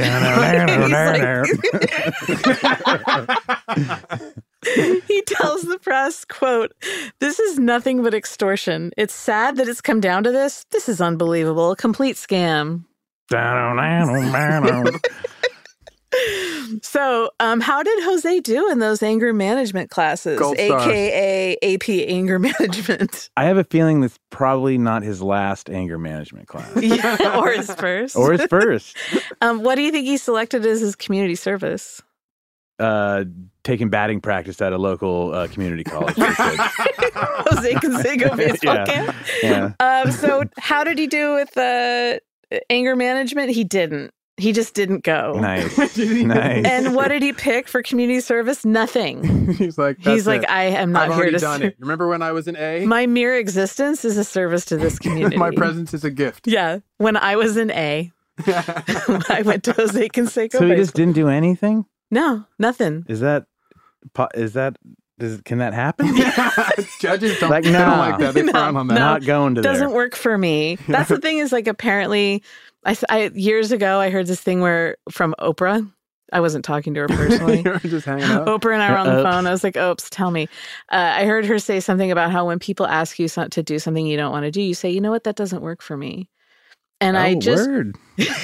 He tells the press, quote, "This is nothing but extortion. It's sad that it's come down to this. This is unbelievable. A complete scam." So, um, how did Jose do in those anger management classes, Gold stars. aka A P anger management? I have a feeling that's probably not his last anger management class. Yeah, or his first. Or his first. Um, what do you think he selected as his community service? Uh, taking batting practice at a local uh, community college. for kids. Jose Canseco baseball Yeah. camp. Yeah. Um, so, how did he do with uh, anger management? He didn't. He just didn't go. Nice. Nice. And what did he pick for community service? Nothing. He's like, He's "That's like, it. I am not I've here already to done ser- it. Remember when I was in A? My mere existence is a service to this community. My presence is a gift. Yeah. When I was in A, I went to Jose Canseco. So he baseball. just didn't do anything? No, nothing. Is that, po- is that, does, can that happen? Judges don't, Like, they don't nah. like that. They No, frown on that. no. Not going to Doesn't there. work for me. That's the thing is like apparently, I, I years ago I heard this thing where from Oprah I wasn't talking to her personally. You were just hanging out. Oprah and I were on the Oops. phone. I was like, oops, tell me. Uh, I heard her say something about how when people ask you some, to do something you don't want to do, you say, you know what, that doesn't work for me. And oh, I just, word.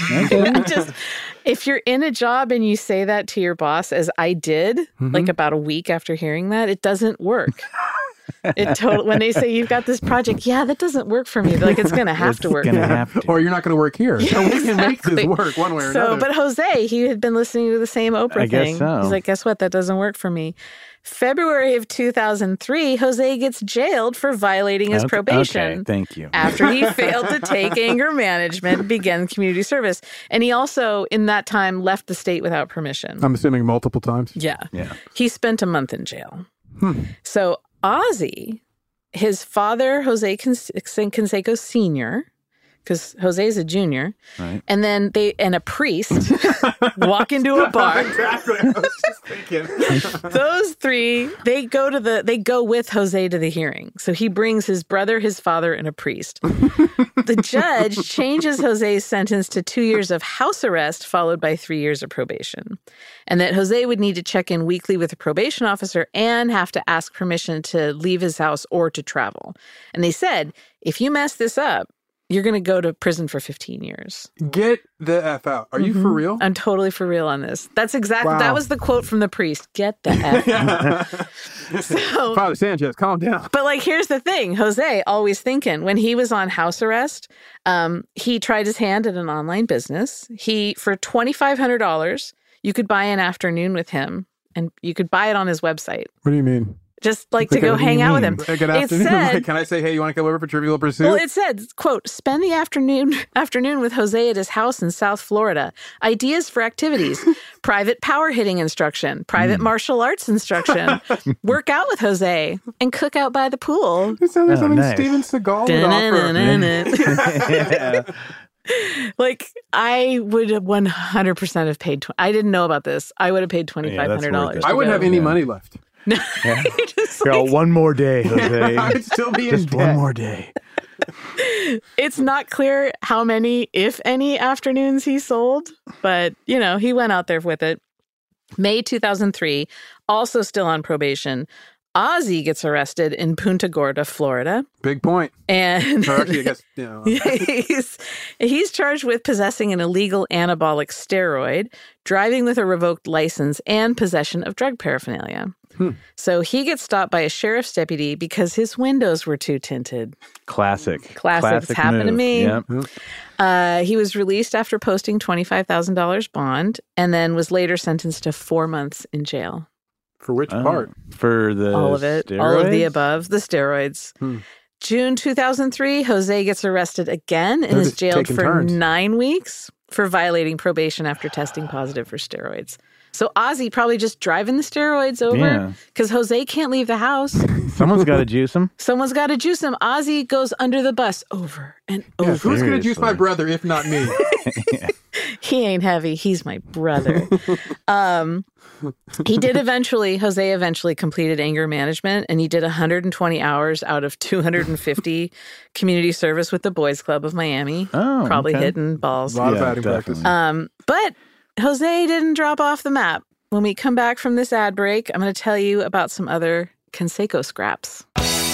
I just, if you're in a job and you say that to your boss, as I did, Mm-hmm. like about a week after hearing that, it doesn't work. It totally, when they say you've got this project, yeah, that doesn't work for me. They're like, it's going to have It's to work. gonna have to. Or you're not going to work here. So we can make this Exactly. work one way or So, another. but Jose, he had been listening to the same Oprah I guess thing. so. He's like, guess what? That doesn't work for me. February of two thousand three, Jose gets jailed for violating his Okay, probation. okay, thank you. After he failed to take anger management and begin community service. And he also, in that time, left the state without permission. I'm assuming multiple times. Yeah. Yeah. He spent a month in jail. Hmm. So Ozzy, his father, Jose Canseco Senior, because Jose's a junior, Right. and then they and a priest walk into a bar. Exactly. I was just thinking. Those three, they go to the they go with Jose to the hearing. So he brings his brother, his father, and a priest. The judge changes Jose's sentence to two years of house arrest, followed by three years of probation. And that Jose would need to check in weekly with a probation officer and have to ask permission to leave his house or to travel. And they said, if you mess this up, you're going to go to prison for fifteen years. Get the F out. Are you Mhm. for real? I'm totally for real on this. That's exactly, Wow. that was the quote from the priest. Get the F out. So, Father Sanchez, calm down. but like, here's the thing. Jose, always thinking, when he was on house arrest, um, he tried his hand at an online business. He, for twenty-five hundred dollars, you could buy an afternoon with him, and you could buy it on his website. What do you mean? Just like to Like, go what do hang you out with mean? him. Good It afternoon. said, Like, can I say, hey, you want to come over for Trivial Pursuit? well, it said, quote, spend the afternoon afternoon with Jose at his house in South Florida. Ideas for activities, private power hitting instruction, private Hmm. martial arts instruction, work out with Jose, and cook out by the pool. It sounds like Oh, something nice. Steven Seagal would offer. Yeah. Like, I would have one hundred percent have paid, tw- I didn't know about this. I would have paid twenty-five hundred dollars. it. I wouldn't have any Yeah. money left. Yeah. Just Girl, like- one more day, Jose. I would still be in Just debt. one more day. It's not clear how many, if any, afternoons he sold, but, you know, he went out there with it. May two thousand three, also still on probation, Ozzy gets arrested in Punta Gorda, Florida. Big point. And Or actually, I guess, you know. he's, he's charged with possessing an illegal anabolic steroid, driving with a revoked license, and possession of drug paraphernalia. Hmm. So he gets stopped by a sheriff's deputy because his windows were too tinted. Classic. Classic. It's Classic happened to move. me. Yep. Uh, he was released after posting twenty-five thousand dollars bond and then was later sentenced to four months in jail. For which Oh, part? For the All of it. All of the steroids? above. The steroids. Hmm. June two thousand three, Jose gets arrested again and They're is just jailed taking for turns. nine weeks for violating probation after testing positive for steroids. So Ozzy probably just driving the steroids over Yeah. because Jose can't leave the house. Someone's got to juice him. Someone's got to juice him. Ozzy goes under the bus over and Yeah, over. who's going to juice my Seriously. brother if not me? He ain't heavy. He's my brother. um, he did eventually, Jose eventually completed anger management, and he did one hundred twenty hours out of two hundred fifty community service with the Boys Club of Miami. Oh, Probably okay. hitting balls. A lot of Yeah, batting practice. definitely. Um, but Jose didn't drop off the map. When we come back from this ad break, I'm going to tell you about some other Canseco scraps.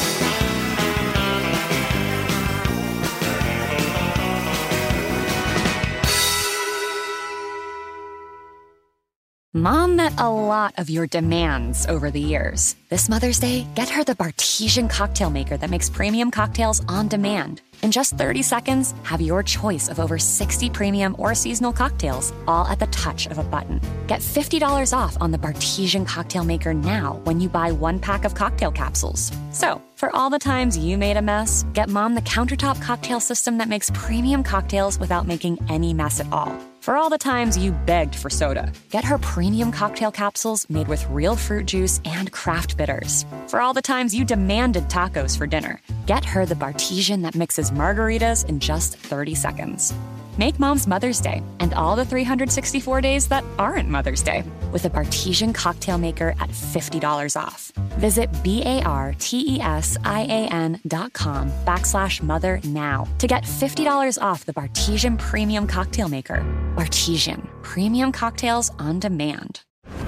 Mom met a lot of your demands over the years. This Mother's Day, get her the Bartesian cocktail maker that makes premium cocktails on demand. In just thirty seconds, have your choice of over sixty premium or seasonal cocktails, all at the touch of a button. Get fifty dollars off on the Bartesian cocktail maker now when you buy one pack of cocktail capsules. So, for all the times you made a mess, get Mom the countertop cocktail system that makes premium cocktails without making any mess at all. For all the times you begged for soda, get her premium cocktail capsules made with real fruit juice and craft bitters. For all the times you demanded tacos for dinner, get her the Bartesian that mixes margaritas in just thirty seconds. Make Mom's Mother's Day and all the three hundred sixty-four days that aren't Mother's Day with a Bartesian cocktail maker at fifty dollars off. Visit B-A-R-T-E-S-I-A-N dot com backslash mother now to get fifty dollars off the Bartesian Premium Cocktail Maker. Bartesian, premium cocktails on demand.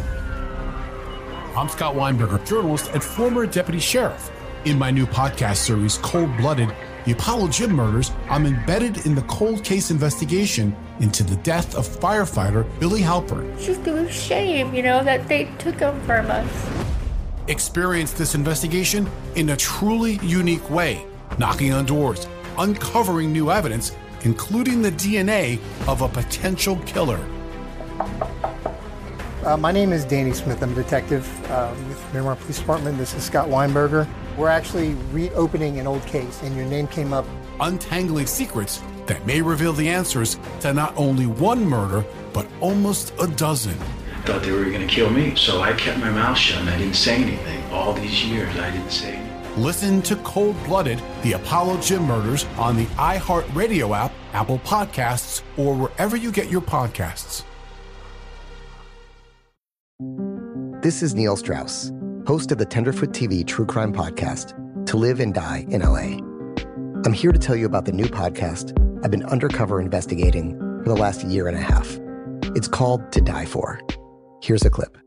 I'm Scott Weinberger, journalist and former deputy sheriff. In my new podcast series, Cold Blooded, The Apollo Gym Murders, I'm embedded in the cold case investigation into the death of firefighter Billy Halpern. It's just a shame, you know, that they took him from us. Experience this investigation in a truly unique way, knocking on doors, uncovering new evidence, including the D N A of a potential killer. Uh, my name is Danny Smith. I'm a detective uh, with Miramar Police Department. This is Scott Weinberger. We're actually reopening an old case, and your name came up. Untangling secrets that may reveal the answers to not only one murder, but almost a dozen. I thought they were going to kill me, so I kept my mouth shut and I didn't say anything. All these years, I didn't say anything. Listen to Cold Blooded, The Apollo Gym Murders on the iHeartRadio app, Apple Podcasts, or wherever you get your podcasts. This is Neil Strauss, host of the Tenderfoot T V True Crime Podcast, To Live and Die in L A. I'm here to tell you about the new podcast I've been undercover investigating for the last year and a half. It's called To Die For. Here's a clip.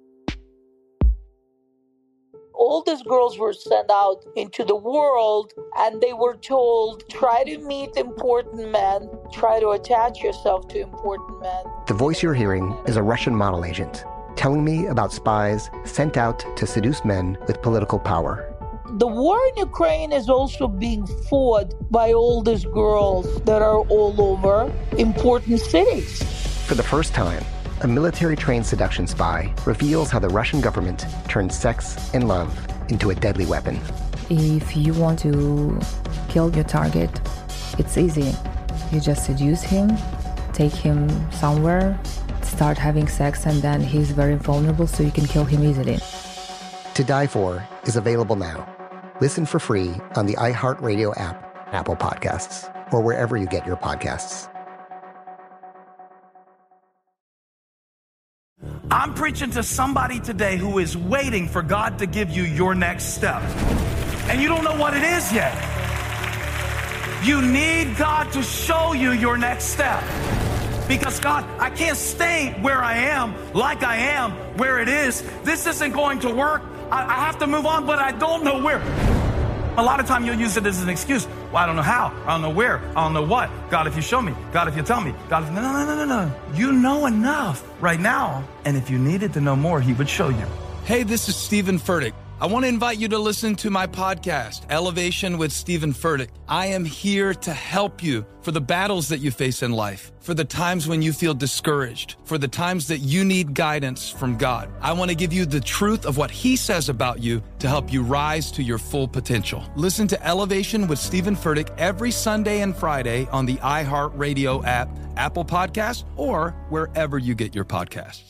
All these girls were sent out into the world and they were told, try to meet important men, try to attach yourself to important men. The voice you're hearing is a Russian model agent telling me about spies sent out to seduce men with political power. The war in Ukraine is also being fought by all these girls that are all over important cities. For the first time, a military-trained seduction spy reveals how the Russian government turned sex and love into a deadly weapon. If you want to kill your target, it's easy. You just seduce him, take him somewhere, start having sex, and then he's very vulnerable, so you can kill him easily. To Die For is available now. Listen for free on the iHeartRadio app, Apple Podcasts, or wherever you get your podcasts. I'm preaching to somebody today who is waiting for God to give you your next step. And you don't know what it is yet. You need God to show you your next step. Because God, I can't stay where I am, like I am, where it is. This isn't going to work. I, I have to move on, but I don't know where. A lot of time you'll use it as an excuse. Well, I don't know how. I don't know where. I don't know what. God, if you show me. God, if you tell me. God, if... no, no, no, no, no. You know enough right now. And if you needed to know more, he would show you. Hey, this is Stephen Furtick. I want to invite you to listen to my podcast, Elevation with Stephen Furtick. I am here to help you for the battles that you face in life, for the times when you feel discouraged, for the times that you need guidance from God. I want to give you the truth of what he says about you to help you rise to your full potential. Listen to Elevation with Stephen Furtick every Sunday and Friday on the iHeartRadio app, Apple Podcasts, or wherever you get your podcasts.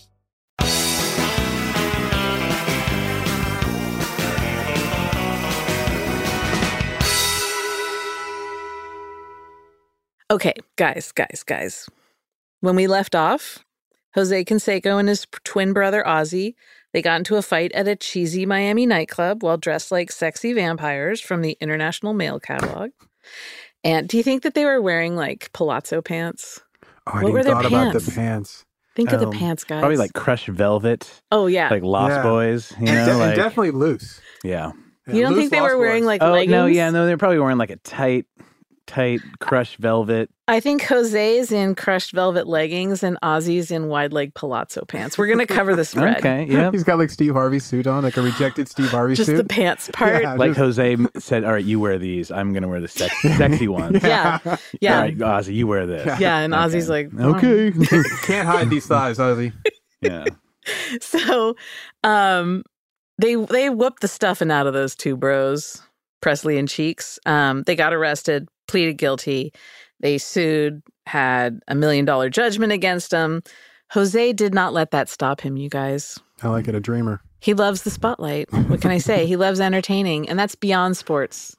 Okay, guys, guys, guys. When we left off, Jose Canseco and his twin brother Ozzy, they got into a fight at a cheesy Miami nightclub while dressed like sexy vampires from the International Male Catalog. And do you think that they were wearing like palazzo pants? Oh, I what were didn't their thought pants? about the pants. Think of Um, the pants, guys. Probably like crushed velvet. Oh, yeah. Like Lost Yeah. Boys. You And know, de- and like, definitely loose. Yeah. You don't think they were wearing like oh, leggings? no, yeah, no, they're probably wearing like a tight, tight crushed velvet. I think Jose's in crushed velvet leggings and Ozzy's in wide leg palazzo pants. We're going to cover the spread. Okay, yeah. He's got like Steve Harvey's suit on, like a rejected Steve Harvey Just suit. the pants part. Yeah, Like just- Jose said, all right, you wear these. I'm going to wear the sex- sexy ones. Yeah. Yeah. All right, Ozzy, you wear this. Yeah, and Okay. Ozzy's like, Okay. can't, can't hide these thighs, Ozzy. Yeah. So um, they they whooped the stuffing out of those two bros, Presley and Cheeks. Um, they got arrested, pleaded guilty. They sued, had a million dollar judgment against them. Jose did not let that stop him, you guys. I like it, a dreamer. He loves the spotlight. What can I say? He loves entertaining, and that's beyond sports.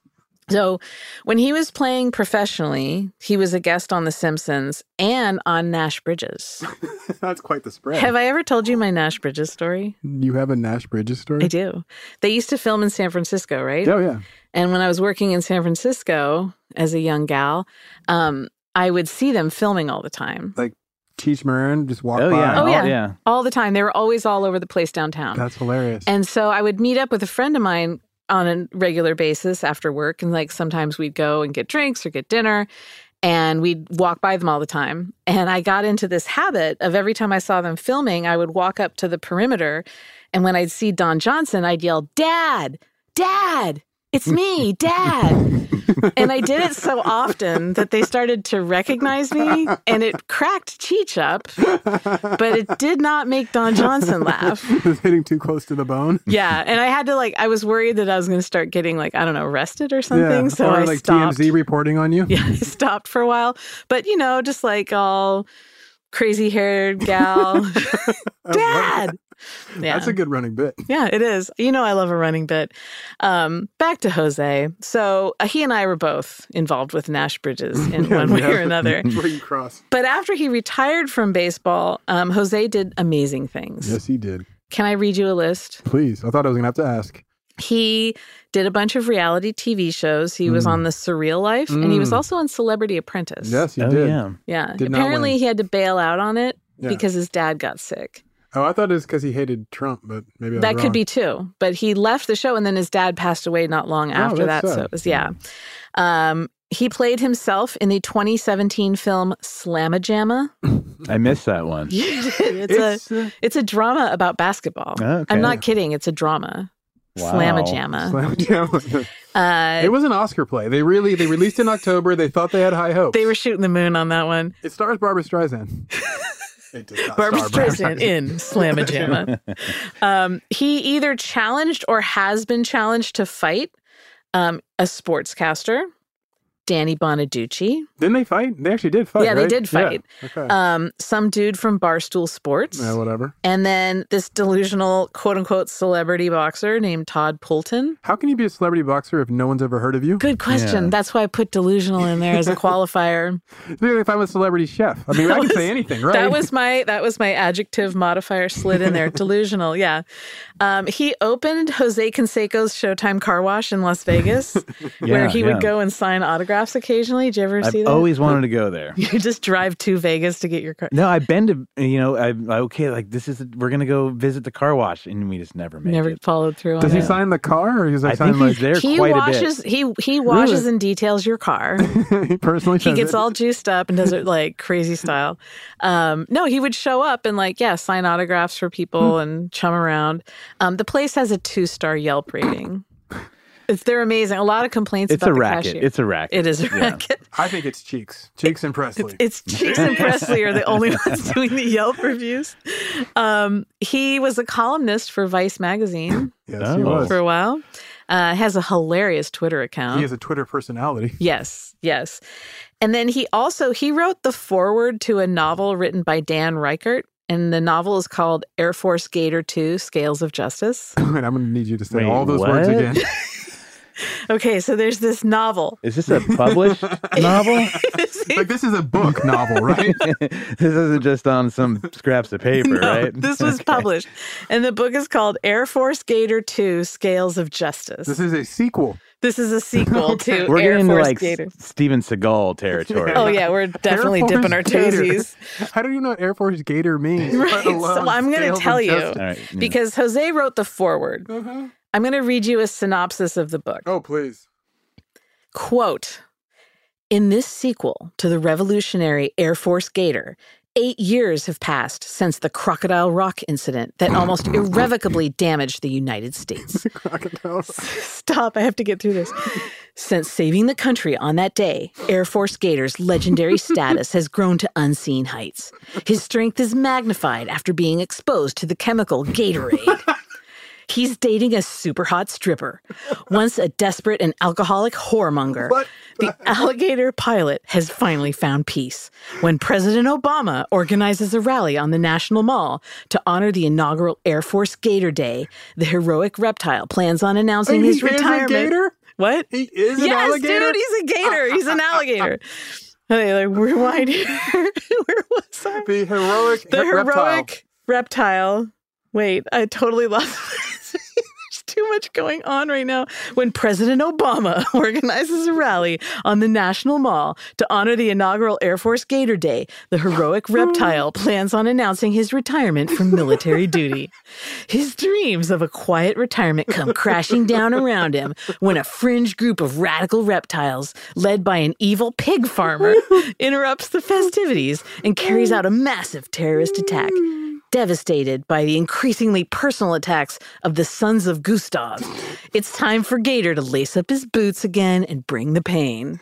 So when he was playing professionally, he was a guest on The Simpsons and on Nash Bridges. That's quite the spread. Have I ever told you my Nash Bridges story? You have a Nash Bridges story? I do. They used to film in San Francisco, right? Oh, yeah. And when I was working in San Francisco as a young gal, um, I would see them filming all the time. Like Cheech Marin just walk oh, by? Yeah. Oh, yeah. Oh, yeah. All the time. They were always all over the place downtown. That's hilarious. And so I would meet up with a friend of mine on a regular basis after work. And like sometimes we'd go and get drinks or get dinner. And we'd walk by them all the time. And I got into this habit of every time I saw them filming, I would walk up to the perimeter. And when I'd see Don Johnson, I'd yell, "Dad, Dad, it's me, Dad." And I did it so often that they started to recognize me. And it cracked Cheech up. But it did not make Don Johnson laugh. It was hitting too close to the bone. Yeah. And I had to like, I was worried that I was going to start getting like, I don't know, arrested or something. Yeah. So or I like stopped. T M Z reporting on you. Yeah, I stopped for a while. But, you know, just like all crazy-haired gal. Dad! Yeah. That's a good running bit. Yeah, it is. You know I love a running bit. Um, back to Jose. So uh, he and I were both involved with Nash Bridges in Yeah, one way yeah. or another. Where you cross. But after he retired from baseball, um, Jose did amazing things. Yes, he did. Can I read you a list? Please. I thought I was going to have to ask. He did a bunch of reality T V shows. He was Mm. on The Surreal Life, and he was Mm. also on Celebrity Apprentice. Yes, he Oh, did. yeah. Yeah. Did not Apparently, win. he had to bail out on it Yeah. because his dad got sick. Oh, I thought it was because he hated Trump, but maybe I was That could wrong. be too. But he left the show, and then his dad passed away not long after that. that's So sad. it was, yeah. Um, he played himself in the twenty seventeen film Slamma-Jamma. I missed that one. It's, It's, a uh, it's a drama about basketball. Okay. I'm not kidding. It's a drama. Wow. Slamma-Jamma. Slamma-Jamma. Uh, It was an Oscar play. They really, they released in October. They thought they had high hopes. they were shooting the moon on that one. It stars Barbara Streisand. It does not Barbara star Streisand in Slamma-Jamma. um, he either challenged or has been challenged to fight um, a sportscaster, Danny Bonaducci. Didn't they fight? They actually did fight, Yeah, they right? did fight. Yeah. Okay. Um, some dude from Barstool Sports. yeah, whatever. And then this delusional, quote-unquote, celebrity boxer named Todd Poulton. How can you be a celebrity boxer if no one's ever heard of you? Good question. Yeah. That's why I put delusional in there as a qualifier. Maybe if I'm a celebrity chef. I mean, I That can was- say anything, right? That was my that was my adjective modifier slid in there. Delusional, yeah. Um, he opened Jose Canseco's Showtime Car Wash in Las Vegas, where Yeah, he yeah. would go and sign autographs occasionally. Did you ever I've see that? always wanted to go there. You just drive to Vegas to get your car. No, I've been to, you know, I okay, like this is, we're going to go visit the car wash, and we just never make Never it. followed through Does on he it. sign the car, or is he I sign think like he's there He quite washes. a bit. He he washes Really? and details your car. he personally? He says gets it? all juiced up and does it like crazy style. Um, no, he would show up and like, yeah, sign autographs for people and chum around. Um, the place has a two-star Yelp rating. It's they're amazing. A lot of complaints It's about a the racket. cashier. It's a racket. It is a Yeah. racket. I think it's Cheeks. Cheeks and Presley. It's Cheeks and Presley are the only ones doing the Yelp reviews. Um, he was a columnist for Vice magazine yes, he Oh. was. for a while. Uh, has a hilarious Twitter account. He has a Twitter personality. Yes, yes. And then he also, he wrote the foreword to a novel written by Dan Reichert. And the novel is called Air Force Gator two, Scales of Justice. Wait, I'm going to need you to say Wait, all those what? words again. Okay, so there's this novel. Is this a published novel? Like, this is a book novel, right? This isn't just on some scraps of paper, No, right? this was published. And the book is called Air Force Gator two, Scales of Justice. This is a sequel. This is a sequel to We're Air getting into Force like Gator. S- Steven Seagal territory. Oh, yeah, we're definitely Air Force dipping our Gator. toesies. How do you know what Air Force Gator means? Right. let alone So I'm going Scales to of tell you Justice? All right, yeah. because Jose wrote the foreword. Uh-huh. I'm going to read you a synopsis of the book. Oh, please. Quote, in this sequel to the revolutionary Air Force Gator, eight years have passed since the Crocodile Rock incident that almost irrevocably damaged the United States. Crocodile. Stop, I have to get through this. Since saving the country on that day, Air Force Gator's legendary status has grown to unseen heights. His strength is magnified after being exposed to the chemical Gatorade. He's dating a super hot stripper, once a desperate and alcoholic whoremonger. What? The alligator pilot has finally found peace when President Obama organizes a rally on the National Mall to honor the inaugural Air Force Gator Day. The heroic reptile plans on announcing Wait, his he is a retirement. gator? What? He is an yes, alligator? dude, he's a gator. He's an alligator. Hey, like, rewind here. Where was I? The heroic The he- heroic reptile. Wait, I totally lost There's too much going on right now. When President Obama organizes a rally on the National Mall to honor the inaugural Air Force Gator Day, the heroic reptile plans on announcing his retirement from military duty. His dreams of a quiet retirement come crashing down around him when a fringe group of radical reptiles, led by an evil pig farmer, interrupts the festivities and carries out a massive terrorist attack. Devastated by the increasingly personal attacks of the Sons of Gustav, it's time for Gator to lace up his boots again and bring the pain.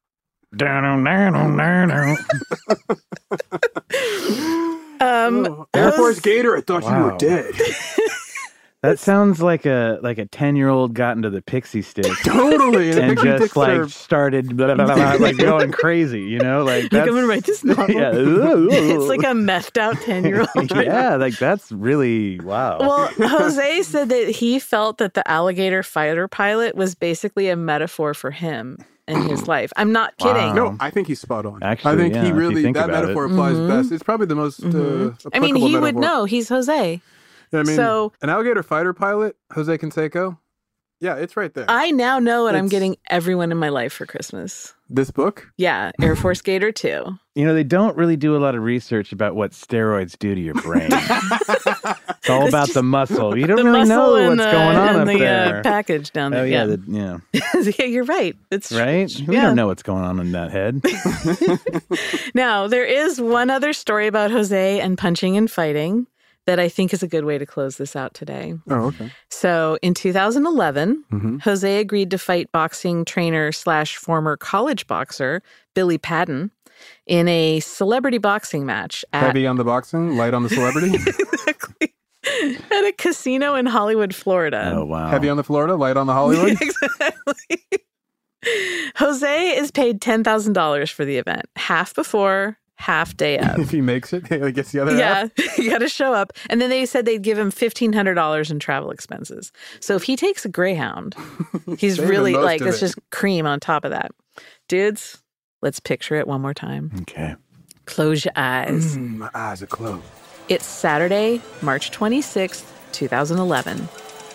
um, Air Force Gator, I thought you Wow. were dead. That sounds like a like a ten year old got into the pixie stick, Totally, and the and pixie just sticks like are- started blah, blah, blah, blah, like going crazy. You know, like Like, that's I'm gonna write this novel. yeah, It's like a methed out ten year old. yeah, like that's really wow. Well, Jose said that he felt that the alligator fighter pilot was basically a metaphor for him and his life. I'm not kidding. No, I think he's spot on. Actually, I think yeah, he if you really, think that about metaphor it. applies Mhm. best. It's probably the most Mhm. uh, I mean, applicable he would metaphor. know. He's Jose. I mean, So- an alligator fighter pilot, Jose Canseco. Yeah, it's right there. I now know what I'm It's- getting everyone in my life for Christmas. This book? Yeah, Air Force Gator two. You know, they don't really do a lot of research about what steroids do to your brain. It's all It's about just the muscle. You don't the really muscle know and what's the- going on and up the, there. Uh, package down there. Oh yeah, yeah, the, yeah. yeah, you're right. It's Right? We Yeah. don't know what's going on in that head. Now, there is one other story about Jose and punching and fighting that I think is a good way to close this out today. Oh, okay. So in two thousand eleven, Mhm. Jose agreed to fight boxing trainer slash former college boxer Billy Patton in a celebrity boxing match at, Heavy on the boxing, light on the celebrity. at a casino in Hollywood, Florida. Oh wow. Heavy on the Florida, light on the Hollywood. Exactly. Jose is paid ten thousand dollars for the event, half before, half day of. If he makes it, he gets the other Yeah, half. you got to show up. And then they said they'd give him fifteen hundred dollars in travel expenses. So if he takes a Greyhound, he's Saving really most like, of it's it. just cream on top of that. Dudes, let's picture it one more time. Okay. Close your eyes. Mm, my eyes are closed. It's Saturday, March twenty-sixth, twenty eleven.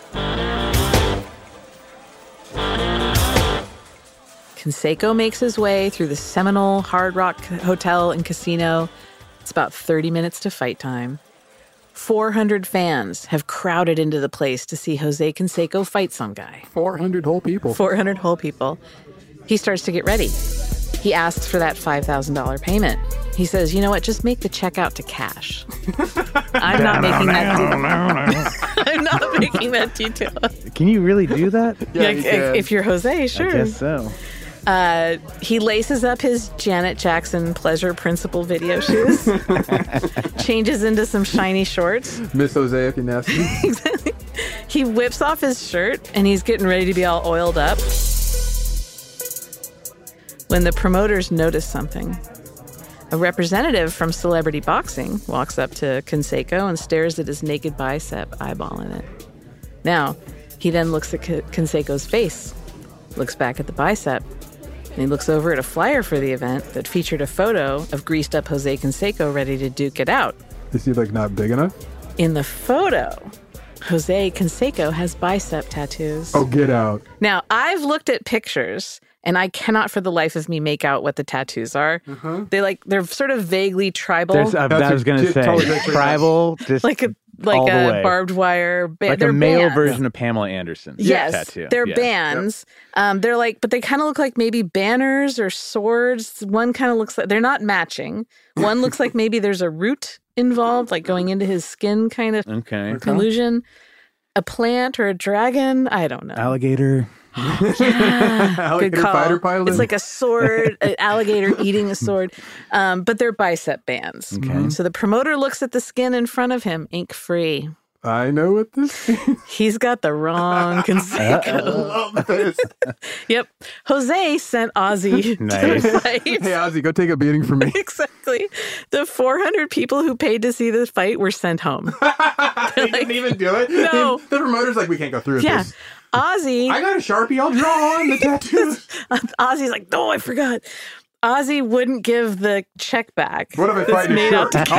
Canseco makes his way through the Seminole Hard Rock Hotel and Casino. It's about thirty minutes to fight time. four hundred fans have crowded into the place to see Jose Canseco fight some guy. four hundred whole people. four hundred whole people. He starts to get ready. He asks for that five thousand dollars payment. He says, you know what, just make the check out to cash. I'm not making that I'm not making that detail. Can you really do that? Yeah, if, if you're Jose, sure. I guess so. Uh, he laces up his Janet Jackson Pleasure Principle video shoes, changes into some shiny shorts. Miss Jose, if you're nasty. Exactly. He whips off his shirt and he's getting ready to be all oiled up when the promoters notice something. A representative from Celebrity Boxing walks up to Canseco and stares at his naked bicep, eyeballing it. Now, he then looks at K- Canseco's face, looks back at the bicep, and he looks over at a flyer for the event that featured a photo of greased up Jose Canseco ready to duke it out. Is he like not big enough? In the photo, Jose Canseco has bicep tattoos. Oh, get out. Now, I've looked at pictures and I cannot for the life of me make out what the tattoos are. Uh-huh. They like, they're sort of vaguely tribal. There's, uh, I was going to say tribal, just like a like all the a way. barbed wire band. Like they're a male bands. version of Pamela Anderson. Yes, tattoo. they're Yeah. bands. Um, they're like, but they kind of look like maybe banners or swords. One kind of looks like they're not matching. One looks like maybe there's a root involved, like going into his skin, kind of Okay. illusion. A plant or a dragon. I don't know. Alligator. Yeah, Alligator good call. fighter pilot. It's like a sword, an alligator eating a sword, um, but they're bicep bands. Okay. So the promoter looks at the skin in front of him, ink free. I know what this means. He's got the wrong Canseco. love this. Yep. Jose sent Ozzy Nice. to fight. Hey, Ozzy, go take a beating for me. Exactly. The four hundred people who paid to see the fight were sent home. They didn't even do it? No. The promoter's like, we can't go through with Yeah. this. Ozzy. I got a Sharpie. I'll draw on the tattoos. Ozzy's like, oh, I forgot. Ozzy wouldn't give the check back. What if I fight made your out to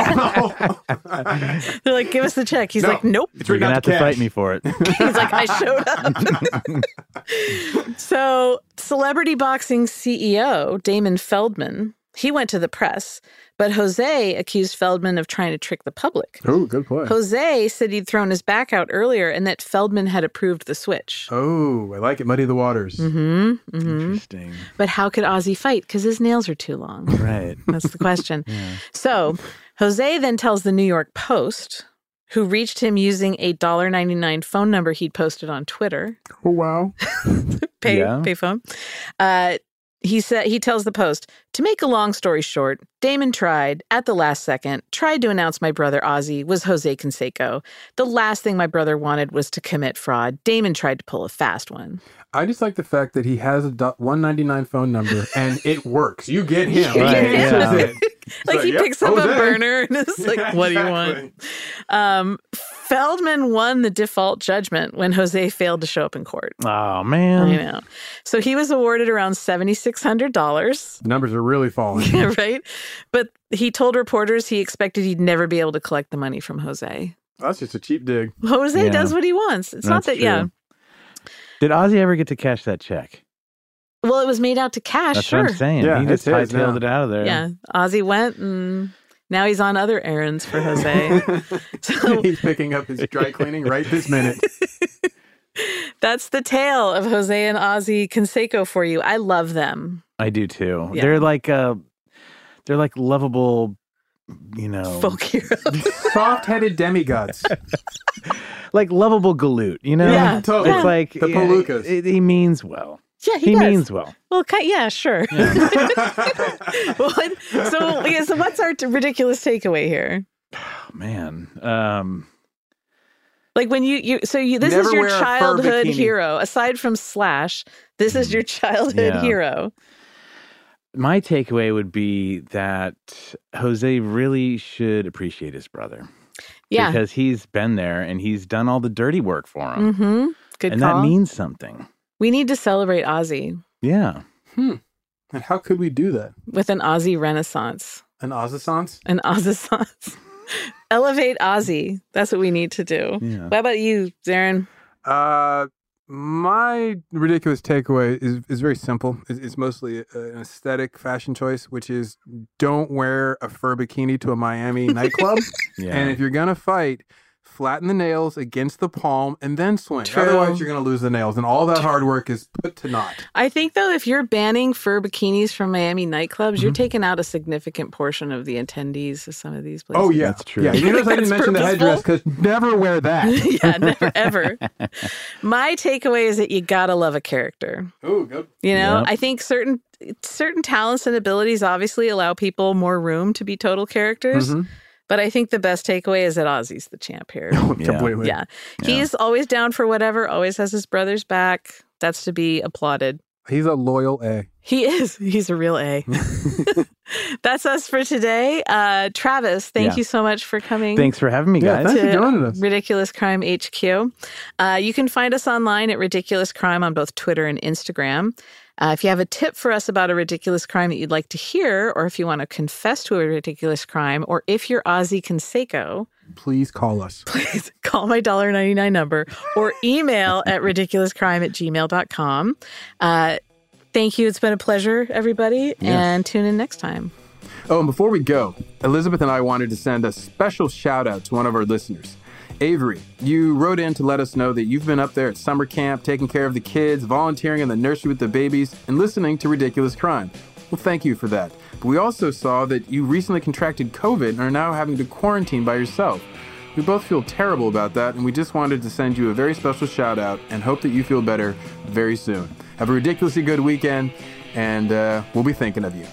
cash. They're like, give us the check. He's No, like, nope. it's You're written gonna out have to to cash. fight me for it. He's like, I showed up. So, celebrity boxing C E O Damon Feldman, he went to the press, but Jose accused Feldman of trying to trick the public. Oh, good play. Jose said he'd thrown his back out earlier and that Feldman had approved the switch. Oh, I like it. Muddy the waters. Mm-hmm. mm-hmm. Interesting. But how could Ozzy fight? Because his nails are too long. Right. That's the question. Yeah. So Jose then tells the New York Post, who reached him using a one dollar ninety-nine phone number he'd posted on Twitter. Oh, wow. Pay, Yeah. pay phone. Uh, he said he tells the Post, to make a long story short, Damon tried, at the last second, tried to announce my brother Ozzy was Jose Canseco. The last thing my brother wanted was to commit fraud. Damon tried to pull a fast one. I just like the fact that he has a one ninety-nine phone number and it works. You get him. Right, He answers yeah. it. Like So, he yep, picks up Jose. a burner and is like, Yeah, what do you exactly. want? Um, Feldman won the default judgment when Jose failed to show up in court. Oh, man. I know. So he was awarded around seven thousand six hundred dollars. The numbers are really falling. Yeah, right? But he told reporters he expected he'd never be able to collect the money from Jose. That's just a cheap dig. Jose Yeah. does what he wants. It's not That's that, yeah. true. Did Ozzy ever get to cash that check? Well, it was made out to cash, That's sure. what I'm saying. Yeah, he just it's his hightailed now. it out of there. Yeah. Ozzy went and now he's on other errands for Jose. So He's picking up his dry cleaning right this minute. that's the tale of Jose and Ozzy Canseco for you. I love them. I do too. Yeah. They're like uh they're like lovable, you know, Folk hero. Soft-headed demigods. like lovable galoot, you know? Yeah, totally. It's like The yeah, Palookas. it- he means well. Yeah, he, He does. means well. Well, ki- yeah, sure. What- so, yeah, so what's our t- ridiculous takeaway here? Oh, man. Um Like when you, you so you, this Never is your wear a fur childhood bikini. hero. Aside from Slash, this is your childhood Yeah. hero. my takeaway would be that Jose really should appreciate his brother. Yeah. Because he's been there and he's done all the dirty work for him. Mm-hmm. Good and call. that means something. We need to celebrate Ozzy Yeah. Hmm. And how could we do that? with an Ozzy renaissance. An Ozasance? An Ozzy. Elevate Ozzy. That's what we need to do. Yeah. What about you, Zarin? Uh, my ridiculous takeaway is, is very simple. It's, it's mostly a- an aesthetic fashion choice, which is don't wear a fur bikini to a Miami nightclub. Yeah. And if you're going to fight, flatten the nails against the palm and then swing. True. Otherwise, you're going to lose the nails. And all that hard work is put to naught. I think, though, if you're banning fur bikinis from Miami nightclubs, you're taking out a significant portion of the attendees of some of these places. Oh, yeah. That's true. Yeah, you notice I That's didn't mention the purposeful. headdress because never wear that. Yeah, never, ever. My takeaway is that you gotta love a character. Oh, good. You know, Yep. I think certain certain talents and abilities obviously allow people more room to be total characters. Mhm. But I think the best takeaway is that Ozzy's the champ here. Yeah. Completely. Yeah. He's always down for whatever, always has his brother's back. That's to be applauded. He's a loyal A. He is. He's a real A. That's us for today. Uh, Travis, thank Yeah. you so much for coming. Thanks for having me, Yeah, guys. thanks for to joining us. Ridiculous Crime H Q. Uh, you can find us online at Ridiculous Crime on both Twitter and Instagram. Uh, if you have a tip for us about a ridiculous crime that you'd like to hear, or if you want to confess to a ridiculous crime, or if you're Ozzy Canseco, Please call us. please call my one dollar ninety-nine number or email at ridiculouscrime at gmail dot com. Uh, thank you. It's been a pleasure, everybody, and tune in next time. Oh, and before we go, Elizabeth and I wanted to send a special shout out to one of our listeners. Avery, you wrote in to let us know that you've been up there at summer camp, taking care of the kids, volunteering in the nursery with the babies, and listening to Ridiculous Crime. Well, thank you for that. But we also saw that you recently contracted COVID and are now having to quarantine by yourself. We both feel terrible about that, and we just wanted to send you a very special shout out and hope that you feel better very soon. Have a ridiculously good weekend, and uh, we'll be thinking of you.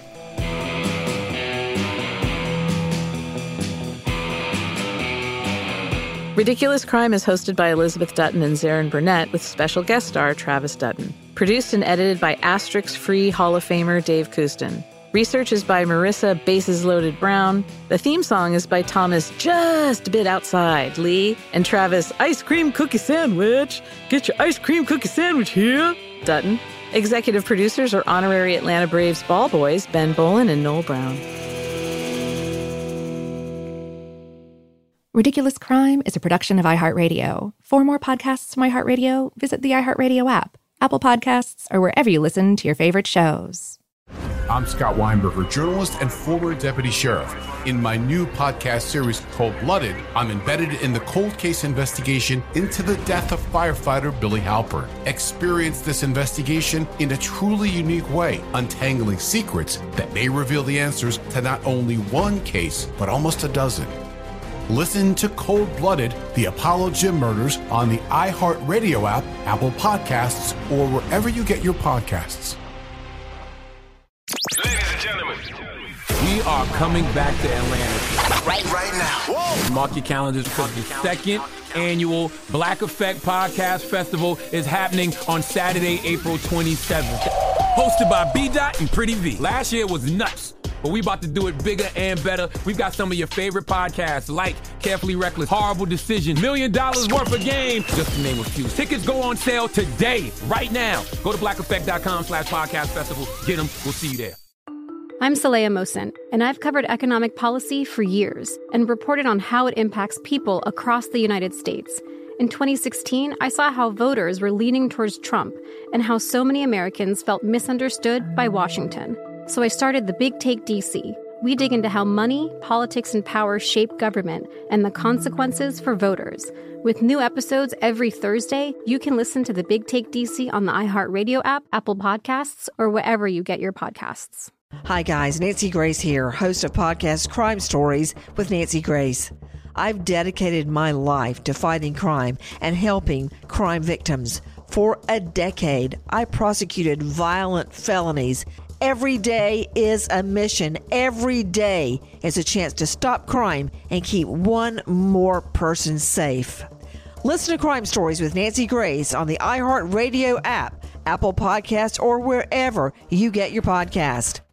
Ridiculous Crime is hosted by Elizabeth Dutton and Zarin Burnett with special guest star Travis Dutton. Produced and edited by Asterix Free Hall of Famer Dave Kustin. Research is by Marissa Bases Loaded Brown. The theme song is by Thomas Just a Bit Outside Lee and Travis Ice Cream Cookie Sandwich. Get your ice cream cookie sandwich here, Dutton. Executive producers are honorary Atlanta Braves ball boys Ben Bolin and Noel Brown. Ridiculous Crime is a production of iHeartRadio. For more podcasts from iHeartRadio, visit the iHeartRadio app, Apple Podcasts, or wherever you listen to your favorite shows. I'm Scott Weinberger, journalist and former deputy sheriff. In my new podcast series called Blooded, I'm embedded in the cold case investigation into the death of firefighter Billy Halpern. Experience this investigation in a truly unique way, untangling secrets that may reveal the answers to not only one case, but almost a dozen. Listen to Cold Blooded, The Apollo Gym Murders on the iHeartRadio app, Apple Podcasts, or wherever you get your podcasts. Ladies and gentlemen, we are coming back to Atlanta. Right, right now. Whoa. Mark your calendars because the second annual Black Effect Podcast Festival is happening on Saturday, April twenty-seventh. Hosted by B Dot and Pretty V. Last year was nuts, but we about to do it bigger and better. We've got some of your favorite podcasts like Carefully Reckless, Horrible Decision, Million Dollars Worth of Game, just to name a few. Tickets go on sale today, right now. Go to blackeffect.com slash podcast festival. Get them. We'll see you there. I'm Saleha Mohsin, and I've covered economic policy for years and reported on how it impacts people across the United States. In twenty sixteen, I saw how voters were leaning towards Trump and how so many Americans felt misunderstood by Washington. So I started The Big Take D C. We dig into how money, politics, and power shape government and the consequences for voters. With new episodes every Thursday, you can listen to The Big Take D C on the iHeartRadio app, Apple Podcasts, or wherever you get your podcasts. Hi guys, Nancy Grace here, host of podcast Crime Stories with Nancy Grace. I've dedicated my life to fighting crime and helping crime victims. For a decade, I prosecuted violent felonies. Every day is a mission. Every day is a chance to stop crime and keep one more person safe. Listen to Crime Stories with Nancy Grace on the iHeartRadio app, Apple Podcasts, or wherever you get your podcast.